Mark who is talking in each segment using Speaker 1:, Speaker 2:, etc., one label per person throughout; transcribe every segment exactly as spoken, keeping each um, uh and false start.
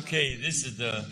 Speaker 1: Okay, this is the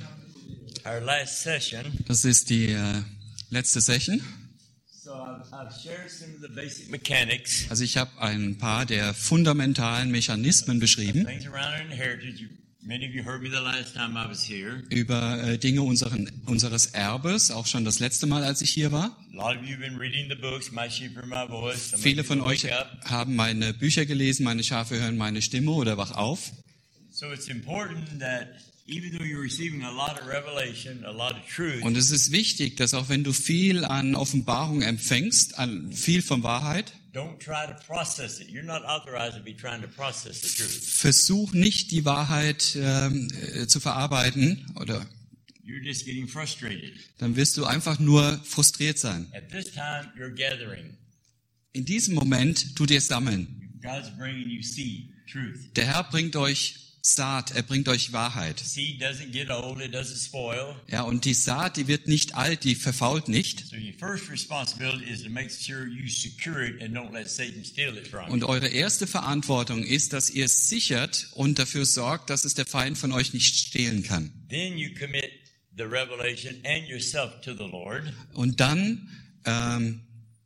Speaker 1: our last session.
Speaker 2: Das ist die äh, letzte Session.
Speaker 1: So I've, I've shared some of the basic mechanics.
Speaker 2: Also ich habe ein paar der fundamentalen Mechanismen beschrieben
Speaker 1: Things around our inheritance. You, many of you heard me the last time I was here.
Speaker 2: über äh, Dinge unseren, unseres Erbes, auch schon das letzte Mal, als ich hier war.
Speaker 1: A lot of you have been reading the books, My Sheep Hear My Voice. Some
Speaker 2: Viele
Speaker 1: of you
Speaker 2: von euch
Speaker 1: wake up.
Speaker 2: haben meine Bücher gelesen, meine Schafe hören meine Stimme oder Wach auf.
Speaker 1: So it's important that even though you're receiving a lot of revelation, a lot of truth,
Speaker 2: Und es ist wichtig, dass auch wenn du viel an Offenbarung empfängst, an viel von Wahrheit,
Speaker 1: don't try to process it. You're not authorized to be trying to process the truth.
Speaker 2: versuch nicht die Wahrheit ähm, äh, zu verarbeiten, oder
Speaker 1: You're just getting frustrated.
Speaker 2: dann wirst du einfach nur frustriert sein.
Speaker 1: At this time, you're gathering.
Speaker 2: In diesem Moment tut ihr sammeln.
Speaker 1: God's bringing you seed, truth.
Speaker 2: Der Herr bringt euch Saat, er bringt euch Wahrheit.
Speaker 1: Seed doesn't get old, it doesn't spoil.
Speaker 2: Ja, und die Saat, die wird nicht alt, die verfault nicht.
Speaker 1: So your first responsibility is to make sure you secure it and don't let Satan steal it from
Speaker 2: Und
Speaker 1: you.
Speaker 2: eure erste Verantwortung ist, dass ihr es sichert und dafür sorgt, dass es der Feind von euch nicht stehlen kann.
Speaker 1: Then you commit the revelation and yourself to the Lord.
Speaker 2: Und dann ähm,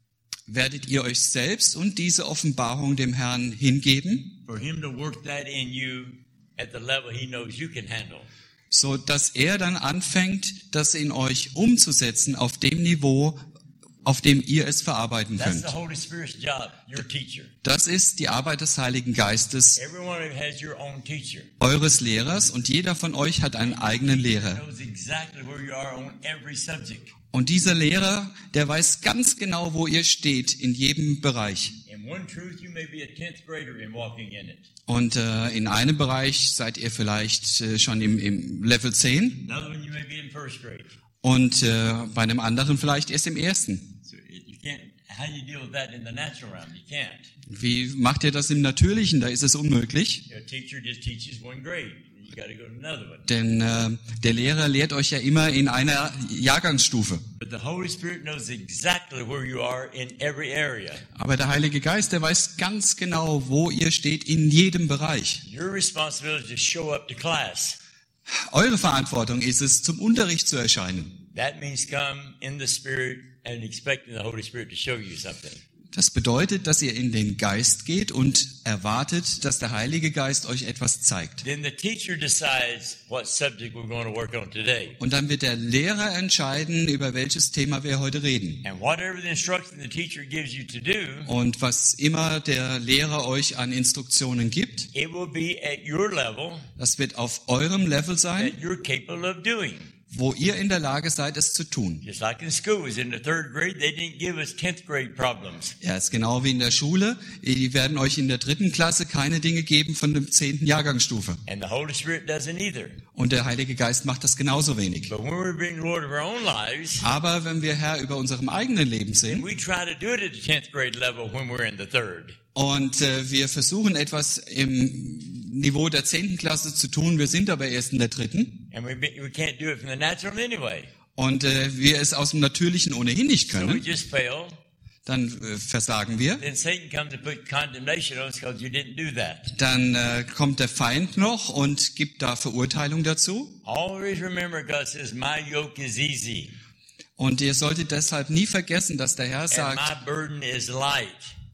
Speaker 2: werdet ihr euch selbst und diese Offenbarung dem Herrn hingeben,
Speaker 1: For him to work that in you at the level he knows you can handle.
Speaker 2: so dass er dann anfängt, das in euch umzusetzen auf dem Niveau, auf dem ihr es verarbeiten
Speaker 1: That's
Speaker 2: könnt.
Speaker 1: the Holy Spirit's job, your teacher.
Speaker 2: Das ist die Arbeit des Heiligen Geistes,
Speaker 1: Every one of you has your own teacher.
Speaker 2: eures Lehrers, und jeder von euch hat einen eigenen Lehrer.
Speaker 1: Knows exactly where you are on every subject.
Speaker 2: Und dieser Lehrer, der weiß ganz genau, wo ihr steht in jedem Bereich.
Speaker 1: In one truth, you may be a tenth grader in walking in it.
Speaker 2: Und äh, in einem Bereich seid ihr vielleicht äh, schon im, im Level zehn
Speaker 1: Another one, you may be in first grade.
Speaker 2: und äh, bei einem anderen vielleicht erst im ersten.
Speaker 1: So it, you can't. How do you deal with that in the natural realm? You can't.
Speaker 2: Wie macht ihr das im Natürlichen? Da ist es unmöglich.
Speaker 1: Your teacher just teaches one grade. You got to go to another one.
Speaker 2: Denn äh, der Lehrer lehrt euch ja immer in einer Jahrgangsstufe.
Speaker 1: But the Holy Spirit knows exactly where you are in every area.
Speaker 2: Aber der Heilige Geist, der weiß ganz genau, wo ihr steht in jedem Bereich.
Speaker 1: Your responsibility is to show up to class.
Speaker 2: Eure Verantwortung ist es, zum Unterricht zu erscheinen.
Speaker 1: That means come in the Spirit and expecting the Holy Spirit to show you something.
Speaker 2: Das bedeutet, dass ihr in den Geist geht und erwartet, dass der Heilige Geist euch etwas zeigt.
Speaker 1: Then the teacher decides what subject we're going to work on today.
Speaker 2: Und dann wird der Lehrer entscheiden, über welches Thema wir heute reden.
Speaker 1: And whatever the instruction the teacher gives you to do,
Speaker 2: Und was immer der Lehrer euch an Instruktionen gibt,
Speaker 1: it will be at your level
Speaker 2: das wird auf eurem Level sein,
Speaker 1: that you're capable of doing.
Speaker 2: wo ihr in der Lage seid, es zu tun.
Speaker 1: Just like in school, was in the third grade, they didn't give us tenth grade problems.
Speaker 2: Ja, ist genau wie in der Schule. Die werden euch in der dritten Klasse keine Dinge geben von der zehnten Jahrgangsstufe.
Speaker 1: And the Holy Spirit doesn't either.
Speaker 2: Und der Heilige Geist macht das genauso wenig.
Speaker 1: But when we're being Lord of our own lives,
Speaker 2: Aber wenn wir Herr über unserem eigenen Leben sind,
Speaker 1: we try to do it at the tenth grade level when we're in the third.
Speaker 2: und äh, wir versuchen etwas im Niveau der zehnten Klasse zu tun, wir sind aber erst in der dritten,
Speaker 1: And we, be, we can't do it from the natural anyway.
Speaker 2: und äh, wir es aus dem Natürlichen ohnehin nicht
Speaker 1: So we
Speaker 2: können,
Speaker 1: just fail.
Speaker 2: dann äh, versagen wir.
Speaker 1: Then Satan comes and put condemnation on us because you didn't do that.
Speaker 2: Dann äh, kommt der Feind noch und gibt da Verurteilung dazu.
Speaker 1: Always remember, God says, my yoke is easy
Speaker 2: Und ihr solltet deshalb nie vergessen, dass der Herr
Speaker 1: and
Speaker 2: sagt,
Speaker 1: my burden is light.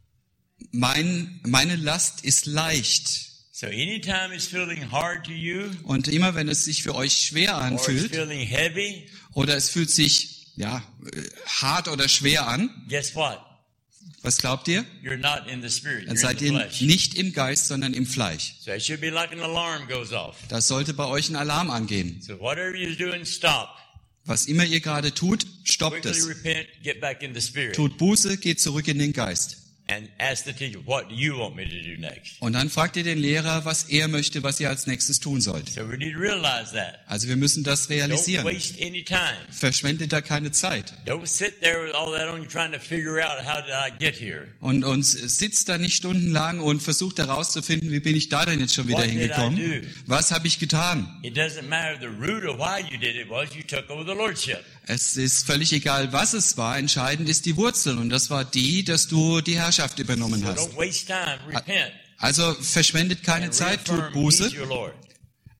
Speaker 2: mein, meine Last ist leicht.
Speaker 1: So anytime it's feeling hard to you
Speaker 2: Und immer wenn es sich für euch schwer
Speaker 1: or it's
Speaker 2: anfühlt
Speaker 1: feeling heavy,
Speaker 2: oder es fühlt sich ja äh, hart oder schwer an,
Speaker 1: guess what?
Speaker 2: was glaubt ihr?
Speaker 1: You're not in the spirit,
Speaker 2: Dann
Speaker 1: you're in
Speaker 2: seid
Speaker 1: the
Speaker 2: ihr
Speaker 1: flesh.
Speaker 2: nicht im Geist, sondern im Fleisch.
Speaker 1: So it should be like an alarm goes off.
Speaker 2: Da sollte bei euch ein Alarm angehen.
Speaker 1: So whatever you're doing, stop.
Speaker 2: Was immer ihr gerade tut, stoppt
Speaker 1: Quickly
Speaker 2: es.
Speaker 1: repent, get back in the spirit.
Speaker 2: Tut Buße, geht zurück in den Geist.
Speaker 1: And ask the teacher, what do you want me to do next?
Speaker 2: Und dann fragt ihr den Lehrer, was er möchte, was ihr als nächstes tun sollt.
Speaker 1: So we need to realize that.
Speaker 2: Also wir müssen das
Speaker 1: Don't
Speaker 2: realisieren.
Speaker 1: waste any time.
Speaker 2: Verschwendet da keine Zeit.
Speaker 1: Don't sit there with all that on you trying to figure out how did I get here.
Speaker 2: Und uns sitzt da nicht stundenlang und versucht herauszufinden, wie bin ich da denn jetzt schon wieder
Speaker 1: What did I
Speaker 2: hingekommen?
Speaker 1: do?
Speaker 2: Was habe ich getan?
Speaker 1: It doesn't matter the root of why you did it was you took over the lordship.
Speaker 2: Es ist völlig egal, was es war. Entscheidend ist die Wurzel. Und das war die, dass du die Herrschaft übernommen
Speaker 1: So
Speaker 2: hast.
Speaker 1: don't waste time. Repent.
Speaker 2: Also verschwendet keine
Speaker 1: And
Speaker 2: Zeit, tut
Speaker 1: reaffirm
Speaker 2: Buße
Speaker 1: He's your Lord.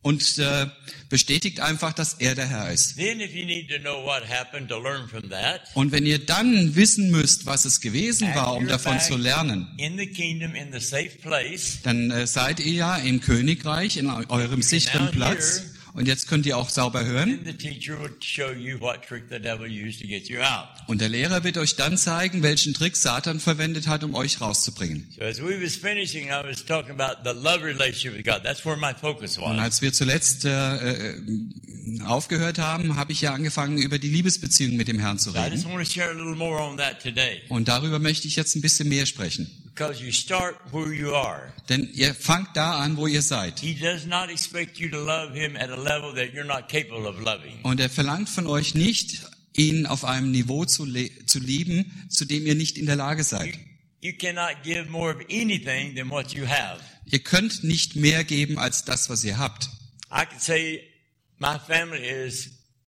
Speaker 2: und äh, bestätigt einfach, dass er der Herr ist.
Speaker 1: Then if you need to know what happened to learn from that,
Speaker 2: Und wenn ihr dann wissen müsst, was es gewesen war, um
Speaker 1: you're
Speaker 2: davon
Speaker 1: back
Speaker 2: zu lernen,
Speaker 1: in the kingdom, in the safe place,
Speaker 2: dann äh, seid ihr ja im Königreich, in eu- eurem sicheren Platz. Und jetzt könnt ihr auch sauber hören.
Speaker 1: then the teacher would show you what trick the devil used to get you out.
Speaker 2: Und der Lehrer wird euch dann zeigen, welchen Trick Satan verwendet hat, um euch rauszubringen.
Speaker 1: So as we was finishing, I was talking about the love relationship with God. That's where my focus
Speaker 2: Und
Speaker 1: was.
Speaker 2: als wir zuletzt äh, äh, aufgehört haben, habe ich ja angefangen, über die Liebesbeziehung mit dem Herrn zu
Speaker 1: So I just
Speaker 2: reden.
Speaker 1: want to share a little more on that today.
Speaker 2: Und darüber möchte ich jetzt ein bisschen mehr sprechen.
Speaker 1: Because you start where you are.
Speaker 2: Denn ihr fangt da an, wo ihr seid.
Speaker 1: He does not expect you to love him at a level that you're not capable of loving.
Speaker 2: Und er verlangt von euch nicht, ihn auf einem Niveau zu, le- zu lieben, zu dem ihr nicht in der Lage seid.
Speaker 1: You cannot give more of anything than what you have.
Speaker 2: Ihr könnt nicht mehr geben als das, was ihr habt.
Speaker 1: I can say my family is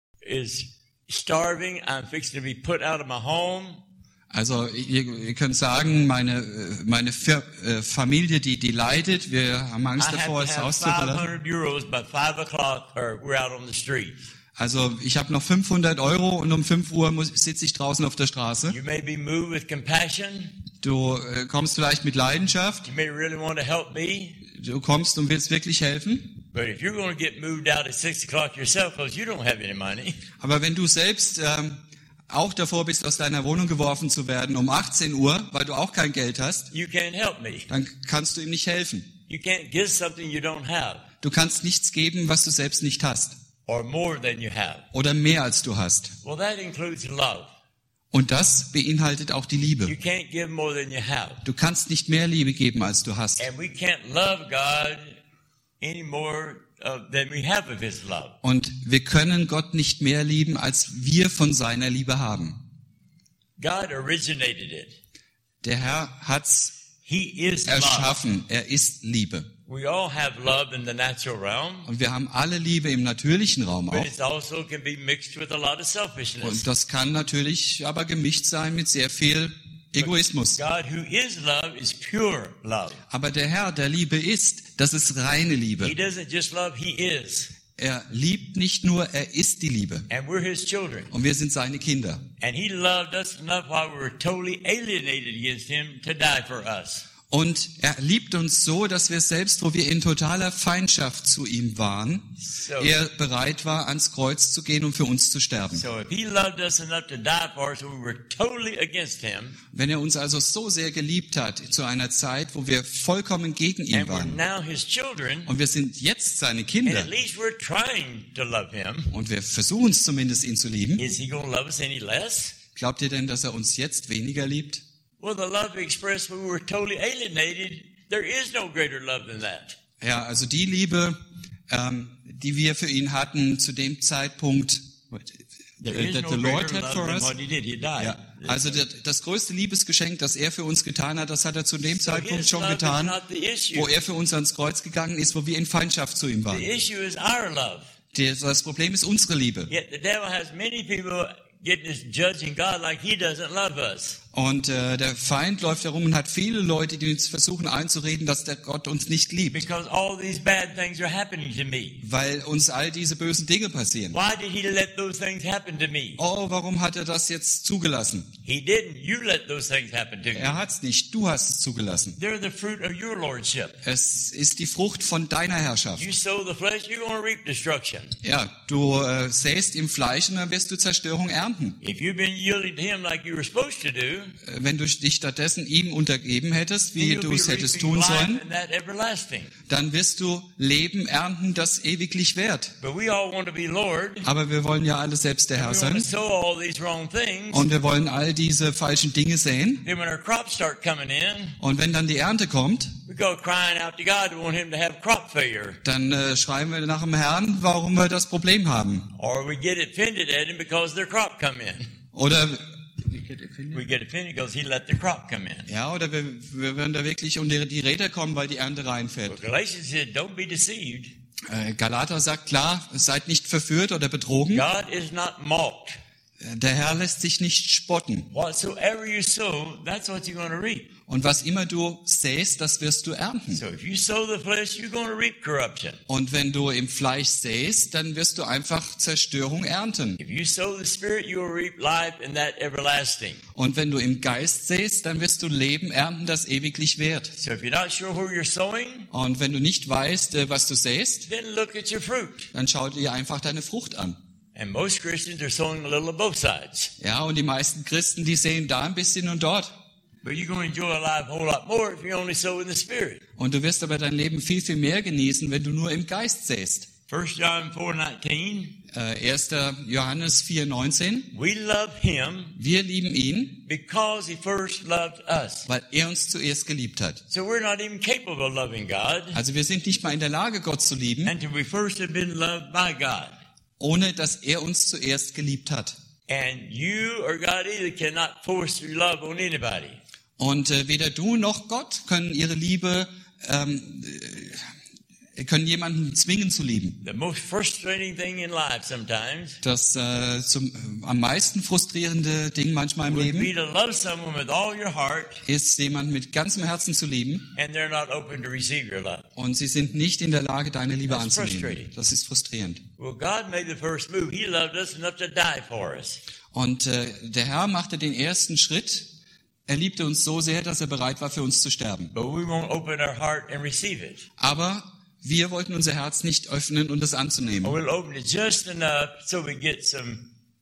Speaker 1: is starving. I'm fixing to be put out of my home.
Speaker 2: Also ihr, ihr könnt sagen, meine, äh, meine Fir- äh, Familie, die, die leidet, wir haben
Speaker 1: I
Speaker 2: Angst
Speaker 1: have
Speaker 2: davor,
Speaker 1: to
Speaker 2: das
Speaker 1: have
Speaker 2: Haus zu verlassen.
Speaker 1: five hundred euros by five o'clock or we're out on the street.
Speaker 2: Also ich habe noch fünfhundert Euro und um fünf Uhr muss, sitze ich draußen auf der Straße.
Speaker 1: You may be moved with compassion.
Speaker 2: Du äh, kommst vielleicht mit Leidenschaft,
Speaker 1: You may really want to help me.
Speaker 2: du kommst und willst wirklich helfen.
Speaker 1: But if you're going to get moved out at six o'clock yourself because you don't have any money,
Speaker 2: Aber wenn du selbst ähm, auch davor bist, aus deiner Wohnung geworfen zu werden um achtzehn Uhr, weil du auch kein Geld hast,
Speaker 1: you can't help me.
Speaker 2: dann kannst du ihm nicht helfen.
Speaker 1: You can't give something you don't have
Speaker 2: Du kannst nichts geben, was du selbst nicht hast.
Speaker 1: or more than you have.
Speaker 2: Oder mehr als du hast.
Speaker 1: Well, that includes love.
Speaker 2: Und das beinhaltet auch die
Speaker 1: You
Speaker 2: Liebe.
Speaker 1: can't give more than you have.
Speaker 2: Du kannst nicht mehr Liebe geben, als du hast.
Speaker 1: And we can't love God any more uh, than we have of His love.
Speaker 2: Und wir können Gott nicht mehr lieben, als wir von seiner Liebe haben.
Speaker 1: God originated it.
Speaker 2: Der Herr hat's
Speaker 1: He is love.
Speaker 2: erschaffen. Er ist Liebe.
Speaker 1: We all have love in the natural realm,
Speaker 2: Und wir haben alle Liebe im natürlichen Raum
Speaker 1: but
Speaker 2: auch.
Speaker 1: it also can be mixed with a lot of selfishness.
Speaker 2: Und das kann natürlich aber gemischt sein mit sehr viel Egoismus.
Speaker 1: God who is love is pure love.
Speaker 2: Aber der Herr, der Liebe ist, das ist reine
Speaker 1: He
Speaker 2: Liebe.
Speaker 1: doesn't just love, He is.
Speaker 2: Er liebt nicht nur, er ist die Liebe.
Speaker 1: And we're His children.
Speaker 2: Und wir sind seine Kinder.
Speaker 1: And He loved us enough while we were totally alienated against Him to die for us.
Speaker 2: Und er liebt uns so, dass wir selbst, wo wir in totaler Feindschaft zu ihm waren,
Speaker 1: So,
Speaker 2: er bereit war, ans Kreuz zu gehen und für uns zu sterben.
Speaker 1: so if He loved us enough to die for us when we were totally against Him,
Speaker 2: Wenn er uns also so sehr geliebt hat, zu einer Zeit, wo wir vollkommen gegen ihn
Speaker 1: and we're
Speaker 2: waren,
Speaker 1: now His children,
Speaker 2: und wir sind jetzt seine
Speaker 1: and
Speaker 2: Kinder,
Speaker 1: at least we're trying to love Him,
Speaker 2: und wir versuchen es zumindest, ihn zu lieben,
Speaker 1: is He going to love us any less?
Speaker 2: glaubt ihr denn, dass er uns jetzt weniger liebt?
Speaker 1: Well, the love we expressed when we were totally alienated, there is no greater love than that.
Speaker 2: Ja, also die Liebe, ähm, die wir für ihn hatten zu dem Zeitpunkt,
Speaker 1: There is
Speaker 2: that
Speaker 1: no
Speaker 2: the Lord
Speaker 1: greater
Speaker 2: had
Speaker 1: love
Speaker 2: for
Speaker 1: than
Speaker 2: us.
Speaker 1: what He did. He died.
Speaker 2: Ja, also das, das größte Liebesgeschenk, das er für uns getan hat, das hat er zu dem
Speaker 1: So
Speaker 2: Zeitpunkt
Speaker 1: His
Speaker 2: schon
Speaker 1: love is
Speaker 2: getan,
Speaker 1: not the issue.
Speaker 2: wo er für uns ans Kreuz gegangen ist, wo wir in Feindschaft zu ihm
Speaker 1: The
Speaker 2: waren.
Speaker 1: issue is our love.
Speaker 2: Der- Das Problem ist unsere Liebe.
Speaker 1: Yet the devil has many people getting us judging God like He doesn't love us.
Speaker 2: Und äh, der Feind läuft herum und hat viele Leute, die uns versuchen einzureden, dass der Gott uns nicht liebt,
Speaker 1: Because all these bad things are happening to me.
Speaker 2: weil uns all diese bösen Dinge passieren.
Speaker 1: Why did He let those things happen to me?
Speaker 2: Oh, warum hat er das jetzt zugelassen?
Speaker 1: He didn't. You let those things happen to you.
Speaker 2: Er hat's nicht, du hast es zugelassen.
Speaker 1: They're the fruit of your lordship.
Speaker 2: Es ist die Frucht von deiner Herrschaft.
Speaker 1: You sow the flesh, you're going to reap destruction.
Speaker 2: Ja, du äh, säst im Fleisch und dann wirst du Zerstörung ernten.
Speaker 1: If you've been yielding to Him like you were supposed to do,
Speaker 2: Äh, Wenn du dich stattdessen ihm untergeben hättest,
Speaker 1: then
Speaker 2: wie
Speaker 1: you'll
Speaker 2: du
Speaker 1: be
Speaker 2: es hättest
Speaker 1: reaping
Speaker 2: tun
Speaker 1: life
Speaker 2: sollen,
Speaker 1: and that everlasting.
Speaker 2: dann wirst du Leben ernten, das ewiglich währt.
Speaker 1: But we all want to be Lord.
Speaker 2: Aber wir wollen ja alle selbst der
Speaker 1: We
Speaker 2: Herr
Speaker 1: want to
Speaker 2: sein.
Speaker 1: sow all these wrong things.
Speaker 2: Und wir wollen all diese falschen Dinge sehen.
Speaker 1: Then when our crops start coming in,
Speaker 2: Und wenn dann die Ernte kommt,
Speaker 1: we go crying out to God to want Him to have crop failure.
Speaker 2: dann äh, schreien wir nach dem Herrn, warum wir das Problem haben.
Speaker 1: Or we get offended at Him because their crop come in.
Speaker 2: Oder,
Speaker 1: We get offended because He let the crop come in.
Speaker 2: ja, oder wir, wir werden da wirklich unter die Räder kommen, weil die Ernte reinfällt.
Speaker 1: But Galatians said, don't be deceived.
Speaker 2: Äh, Galater sagt klar, seid nicht verführt oder betrogen.
Speaker 1: God is not mocked.
Speaker 2: Der Herr lässt sich nicht spotten.
Speaker 1: Whatsoever you sow, that's what you're going to reap.
Speaker 2: Und was immer du säst, das wirst du ernten.
Speaker 1: So if you sow the flesh, you're going to reap corruption.
Speaker 2: Und wenn du im Fleisch säst, dann wirst du einfach Zerstörung ernten.
Speaker 1: If you sow the Spirit, you will reap life and that everlasting.
Speaker 2: Und wenn du im Geist säst, dann wirst du Leben ernten, das ewiglich währt.
Speaker 1: So if you're not sure where you're sowing,
Speaker 2: Und wenn du nicht weißt, äh, was du säst,
Speaker 1: then look at your fruit.
Speaker 2: dann schau dir einfach deine Frucht an.
Speaker 1: And most Christians are sowing a little of both sides.
Speaker 2: Ja, und die meisten Christen, die säen da ein bisschen und dort.
Speaker 1: But you're going to enjoy life a whole lot more if you only sow in the Spirit.
Speaker 2: Und du wirst aber dein Leben viel, viel mehr genießen, wenn du nur im Geist säst.
Speaker 1: First John four nineteen.
Speaker 2: Äh, erster Johannes vier neunzehn.
Speaker 1: We love him
Speaker 2: Wir lieben ihn,
Speaker 1: because he first loved us.
Speaker 2: weil er uns zuerst geliebt hat.
Speaker 1: So we're not even capable of loving God
Speaker 2: Also wir sind nicht mal in der Lage, Gott zu lieben,
Speaker 1: until we first have been loved by God.
Speaker 2: ohne dass er uns zuerst geliebt hat.
Speaker 1: And you or God either cannot force your love on anybody.
Speaker 2: Und äh, weder du noch Gott können ihre Liebe, ähm, äh, können jemanden zwingen zu lieben.
Speaker 1: The most frustrating thing in life sometimes
Speaker 2: Das äh, zum, äh, am meisten frustrierende Ding manchmal im
Speaker 1: would be
Speaker 2: Leben
Speaker 1: to love someone with all your heart
Speaker 2: ist, jemanden mit ganzem Herzen zu lieben,
Speaker 1: and they're not open to receive your love.
Speaker 2: und sie sind nicht in der Lage, deine Liebe
Speaker 1: That's
Speaker 2: anzunehmen.
Speaker 1: frustrating.
Speaker 2: Das ist frustrierend.
Speaker 1: Well, God made the first move. He loved us enough to die for us.
Speaker 2: Und äh, der Herr machte den ersten Schritt. Er liebte uns so sehr, dass er bereit war, für uns zu sterben.
Speaker 1: But we won't open our heart and receive it.
Speaker 2: Aber wir wollten unser Herz nicht öffnen und es
Speaker 1: Or
Speaker 2: anzunehmen.
Speaker 1: we'll open it just enough so we get some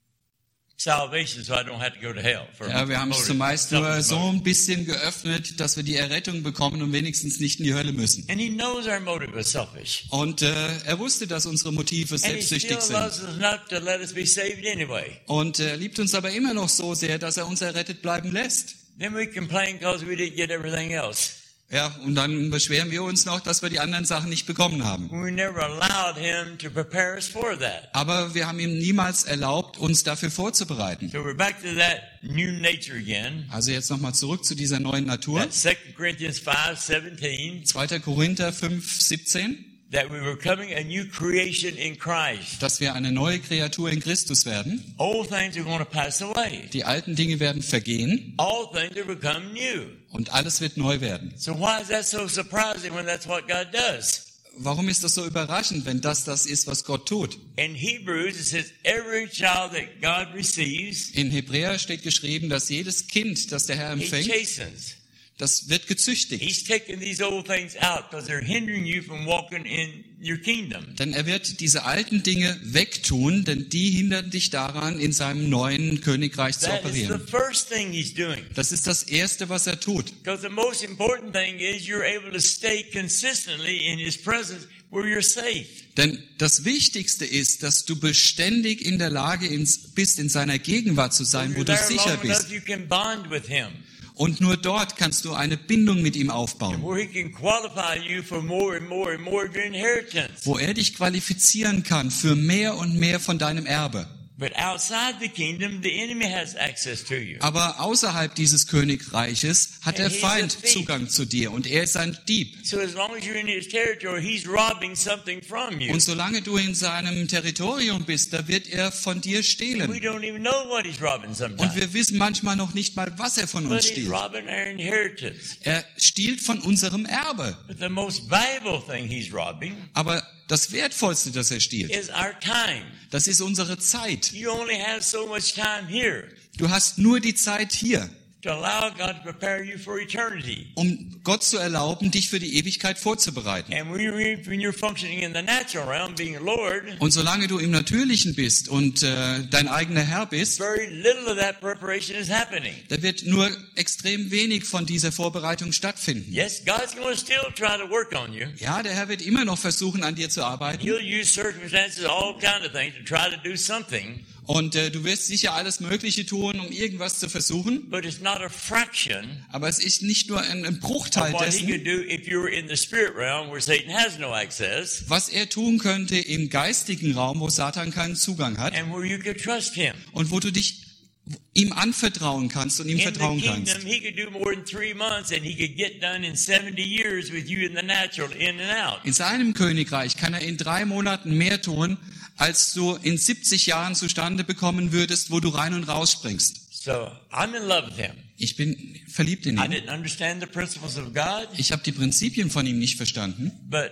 Speaker 1: salvation so I don't have to go to hell. For
Speaker 2: Ja, wir haben es
Speaker 1: motive.
Speaker 2: zumeist nur
Speaker 1: Selfish
Speaker 2: so
Speaker 1: motive.
Speaker 2: ein bisschen geöffnet, dass wir die Errettung bekommen und wenigstens nicht in die Hölle müssen.
Speaker 1: And he knows our motive is selfish.
Speaker 2: Und äh, er wusste, dass unsere Motive
Speaker 1: And he still
Speaker 2: selbstsüchtig sind.
Speaker 1: loves us enough to let us be saved anyway.
Speaker 2: Und er liebt uns aber immer noch so sehr, dass er uns errettet bleiben lässt.
Speaker 1: Then we complain because we didn't get everything else.
Speaker 2: Ja, und dann beschweren wir uns noch, dass wir die anderen Sachen nicht bekommen haben.
Speaker 1: We never allowed him to prepare us for that.
Speaker 2: Aber wir haben ihm niemals erlaubt, uns dafür vorzubereiten.
Speaker 1: So we're back to that new nature again.
Speaker 2: Also jetzt nochmal zurück zu dieser neuen Natur.
Speaker 1: That's Second Corinthians five seventeen.
Speaker 2: zweiter Korinther fünf siebzehn,
Speaker 1: That we were coming a new creation in Christ.
Speaker 2: dass wir eine neue Kreatur in Christus werden.
Speaker 1: Old things are going to pass away.
Speaker 2: Die alten Dinge werden vergehen
Speaker 1: All things are become new.
Speaker 2: und alles wird neu werden.
Speaker 1: So why is that so surprising when that's what God does?
Speaker 2: Warum ist das so überraschend, wenn das das ist, was Gott tut?
Speaker 1: In Hebrews it says every child that God receives,
Speaker 2: In Hebräer steht geschrieben, dass jedes Kind, das der Herr
Speaker 1: he
Speaker 2: empfängt,
Speaker 1: chastens.
Speaker 2: das wird gezüchtigt.
Speaker 1: He's taking these old things out because they're hindering you from walking in your kingdom.
Speaker 2: Denn er wird diese alten Dinge wegtun, denn die hindern dich daran, in seinem neuen Königreich zu
Speaker 1: That is the
Speaker 2: operieren.
Speaker 1: first thing he's doing.
Speaker 2: Das ist das Erste, was er tut.
Speaker 1: Because the most important thing is you're able to stay consistently in his presence where you're safe.
Speaker 2: Denn das Wichtigste ist, dass du beständig in der Lage ins- bist, in seiner Gegenwart zu sein, wo
Speaker 1: You're
Speaker 2: du
Speaker 1: there
Speaker 2: sicher
Speaker 1: long
Speaker 2: bist.
Speaker 1: enough you can bond with him.
Speaker 2: Und nur dort kannst du eine Bindung mit ihm aufbauen,
Speaker 1: Where he can qualify you for more and more and more of your inheritance.
Speaker 2: wo er dich qualifizieren kann für mehr und mehr von deinem Erbe.
Speaker 1: But outside the kingdom, the enemy has access to you.
Speaker 2: Aber außerhalb dieses Königreiches hat der
Speaker 1: And he's a
Speaker 2: Feind
Speaker 1: thief.
Speaker 2: Zugang zu dir und er ist ein Dieb.
Speaker 1: So as long as you're in his territory, he's robbing something from you.
Speaker 2: Und solange du in seinem Territorium bist, da wird er von dir
Speaker 1: We
Speaker 2: stehlen.
Speaker 1: don't even know what he's robbing
Speaker 2: Und
Speaker 1: sometimes.
Speaker 2: wir wissen manchmal noch nicht mal, was er von
Speaker 1: But
Speaker 2: uns
Speaker 1: he's
Speaker 2: stiehlt.
Speaker 1: robbing our inheritance.
Speaker 2: Er stiehlt von unserem Erbe.
Speaker 1: But the most valuable thing he's robbing
Speaker 2: Aber das Wertvollste, das er stiehlt,
Speaker 1: is our time.
Speaker 2: das ist unsere Zeit.
Speaker 1: You only have so much time here
Speaker 2: Du hast nur die Zeit hier,
Speaker 1: to allow God to prepare you for eternity.
Speaker 2: um Gott zu erlauben, dich für die Ewigkeit vorzubereiten.
Speaker 1: And when you're, when you're functioning in the natural realm, being Lord,
Speaker 2: Und solange du im Natürlichen bist und äh, dein eigener Herr bist,
Speaker 1: very little of that preparation is happening.
Speaker 2: da wird nur extrem wenig von dieser Vorbereitung stattfinden.
Speaker 1: Yes, God's going to still try to work on you.
Speaker 2: Ja, der Herr wird immer noch versuchen, an dir zu arbeiten.
Speaker 1: He'll use circumstances, all kind of things to try to do something,
Speaker 2: Und äh, du wirst sicher alles Mögliche tun, um irgendwas zu versuchen.
Speaker 1: but it's not a fraction
Speaker 2: Aber es ist nicht nur ein, ein
Speaker 1: of
Speaker 2: Bruchteil
Speaker 1: what he
Speaker 2: dessen,
Speaker 1: could do if you were in the spirit realm where Satan has no access
Speaker 2: was er tun könnte im geistigen Raum, wo Satan keinen Zugang hat
Speaker 1: and where you could trust him.
Speaker 2: und wo du dich ihm anvertrauen kannst und ihm
Speaker 1: In the
Speaker 2: vertrauen
Speaker 1: kingdom,
Speaker 2: kannst.
Speaker 1: he could do more than three months and he could get done in seventy years with you in the natural, in and out.
Speaker 2: In seinem Königreich kann er in drei Monaten mehr tun, als du in siebzig Jahren zustande bekommen würdest, wo du rein und raus springst.
Speaker 1: So I'm in love with him.
Speaker 2: Ich bin verliebt in
Speaker 1: I
Speaker 2: ihn.
Speaker 1: didn't understand the principles of God,
Speaker 2: Ich habe die Prinzipien von ihm nicht verstanden.
Speaker 1: but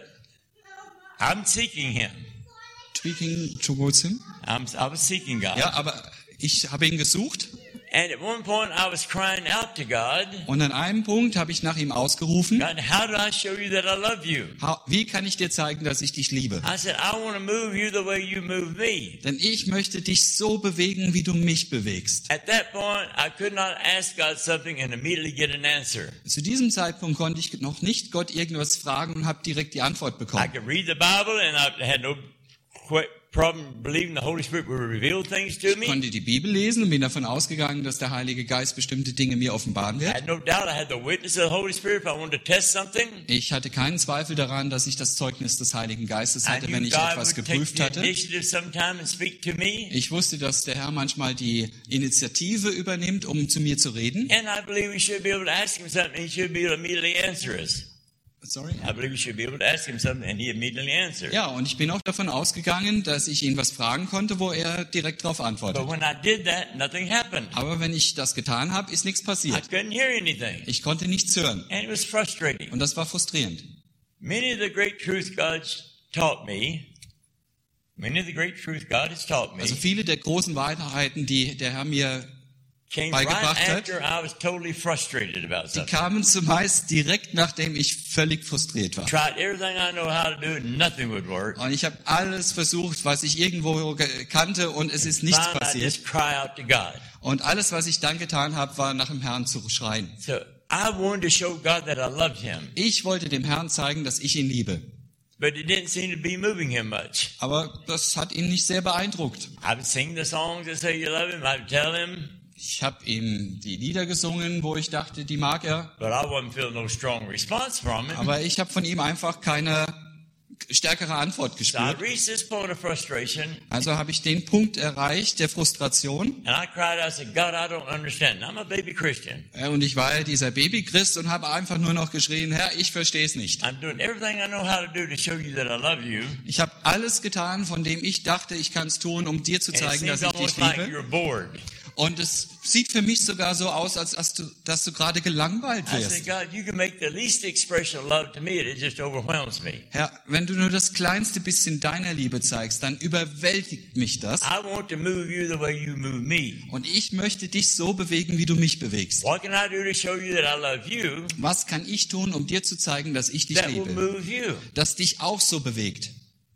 Speaker 1: I'm seeking him.
Speaker 2: Tweaking towards him.
Speaker 1: I'm, I was seeking God.
Speaker 2: Ja, aber ich habe ihn gesucht.
Speaker 1: And at one point I was crying out to God,
Speaker 2: Und an einem Punkt habe ich nach ihm ausgerufen,
Speaker 1: God, how do I show you that I love you?
Speaker 2: "Ha- wie kann ich dir zeigen, dass ich dich liebe?
Speaker 1: I said, I want to move you the way you move me.
Speaker 2: Denn ich möchte dich so bewegen, wie du mich bewegst."
Speaker 1: At that point, I could not ask God something and immediately get an answer.
Speaker 2: Zu diesem Zeitpunkt konnte ich noch nicht Gott irgendwas fragen und habe direkt die Antwort
Speaker 1: I
Speaker 2: bekommen.
Speaker 1: could read the Bible and I had no qu- problem believing the Holy Spirit would reveal things to
Speaker 2: Ich
Speaker 1: me.
Speaker 2: konnte die Bibel lesen und bin davon ausgegangen, dass der Heilige Geist bestimmte Dinge mir offenbaren
Speaker 1: I
Speaker 2: wird.
Speaker 1: had no doubt I had the witness of the Holy Spirit if I wanted to test something.
Speaker 2: Ich hatte keinen Zweifel daran, dass ich das Zeugnis des Heiligen Geistes
Speaker 1: I
Speaker 2: hatte, wenn
Speaker 1: knew
Speaker 2: ich
Speaker 1: God
Speaker 2: etwas
Speaker 1: would take
Speaker 2: geprüft
Speaker 1: the
Speaker 2: hatte.
Speaker 1: initiative sometime and speak to me.
Speaker 2: Ich wusste, dass der Herr manchmal die Initiative übernimmt, um zu mir zu reden.
Speaker 1: And I believe we should be able to ask him something and he should be able to immediately answer us.
Speaker 2: Sorry.
Speaker 1: I believe we should be able to ask him something and he immediately answered.
Speaker 2: Ja, und ich bin auch davon ausgegangen, dass ich ihn was fragen konnte, wo er direkt darauf antwortet.
Speaker 1: But when I did that, nothing happened.
Speaker 2: Aber wenn ich das getan habe, ist nichts
Speaker 1: I
Speaker 2: passiert.
Speaker 1: couldn't hear anything.
Speaker 2: Ich konnte nichts hören.
Speaker 1: And it was frustrating.
Speaker 2: Und das war frustrierend.
Speaker 1: Many of the great truth God taught me, many of the great truth God has taught me,
Speaker 2: Also viele der großen Wahrheiten, die der Herr mir,
Speaker 1: came right
Speaker 2: beigebracht hat,
Speaker 1: after I was totally frustrated about
Speaker 2: die
Speaker 1: something.
Speaker 2: kamen zumeist direkt, nachdem ich völlig frustriert war.
Speaker 1: Tried everything I know how to do and nothing would work.
Speaker 2: Und ich habe alles versucht, was ich irgendwo ge- kannte, und es ist nichts
Speaker 1: Finally, I
Speaker 2: passiert.
Speaker 1: just cry out to God.
Speaker 2: Und alles, was ich dann getan habe, war nach dem Herrn zu schreien.
Speaker 1: So I wanted to show God that I loved him,
Speaker 2: Ich wollte dem Herrn zeigen, dass ich ihn liebe.
Speaker 1: but it didn't seem to be moving him much.
Speaker 2: Aber das hat ihn nicht sehr beeindruckt.
Speaker 1: I would sing the songs that say you love him. I would tell him,
Speaker 2: Ich habe ihm die Lieder gesungen, wo ich dachte, die mag er.
Speaker 1: but I wasn't feeling no strong response from him.
Speaker 2: Aber ich habe von ihm einfach keine stärkere Antwort
Speaker 1: So I
Speaker 2: gespürt.
Speaker 1: reached this point of frustration,
Speaker 2: Also habe ich den Punkt erreicht der Frustration.
Speaker 1: and I cried out, I said, God, I don't understand. I'm a baby Christian.
Speaker 2: Äh, Und ich war ja dieser Babychrist und habe einfach nur noch geschrien, Herr, ich verstehe es nicht.
Speaker 1: I'm doing everything I know how to do to show you that I love you.
Speaker 2: Ich habe alles getan, von dem ich dachte, ich kann es tun, um dir zu
Speaker 1: And it
Speaker 2: zeigen, dass
Speaker 1: seems
Speaker 2: ich dich
Speaker 1: almost like
Speaker 2: liebe.
Speaker 1: you're bored.
Speaker 2: Und es sieht für mich sogar so aus, als dass du, dass du gerade gelangweilt
Speaker 1: I said,
Speaker 2: wirst.
Speaker 1: God, you can make the least expression of love to me, and it just overwhelms me.
Speaker 2: Herr, wenn du nur das kleinste bisschen deiner Liebe zeigst, dann überwältigt mich das.
Speaker 1: I want to move you the way you move me.
Speaker 2: Und ich möchte dich so bewegen, wie du mich bewegst.
Speaker 1: What can I do to show you that I love you
Speaker 2: Was kann ich tun, um dir zu zeigen, dass ich dich
Speaker 1: that will
Speaker 2: liebe?
Speaker 1: move you?
Speaker 2: Das dich auch so bewegt.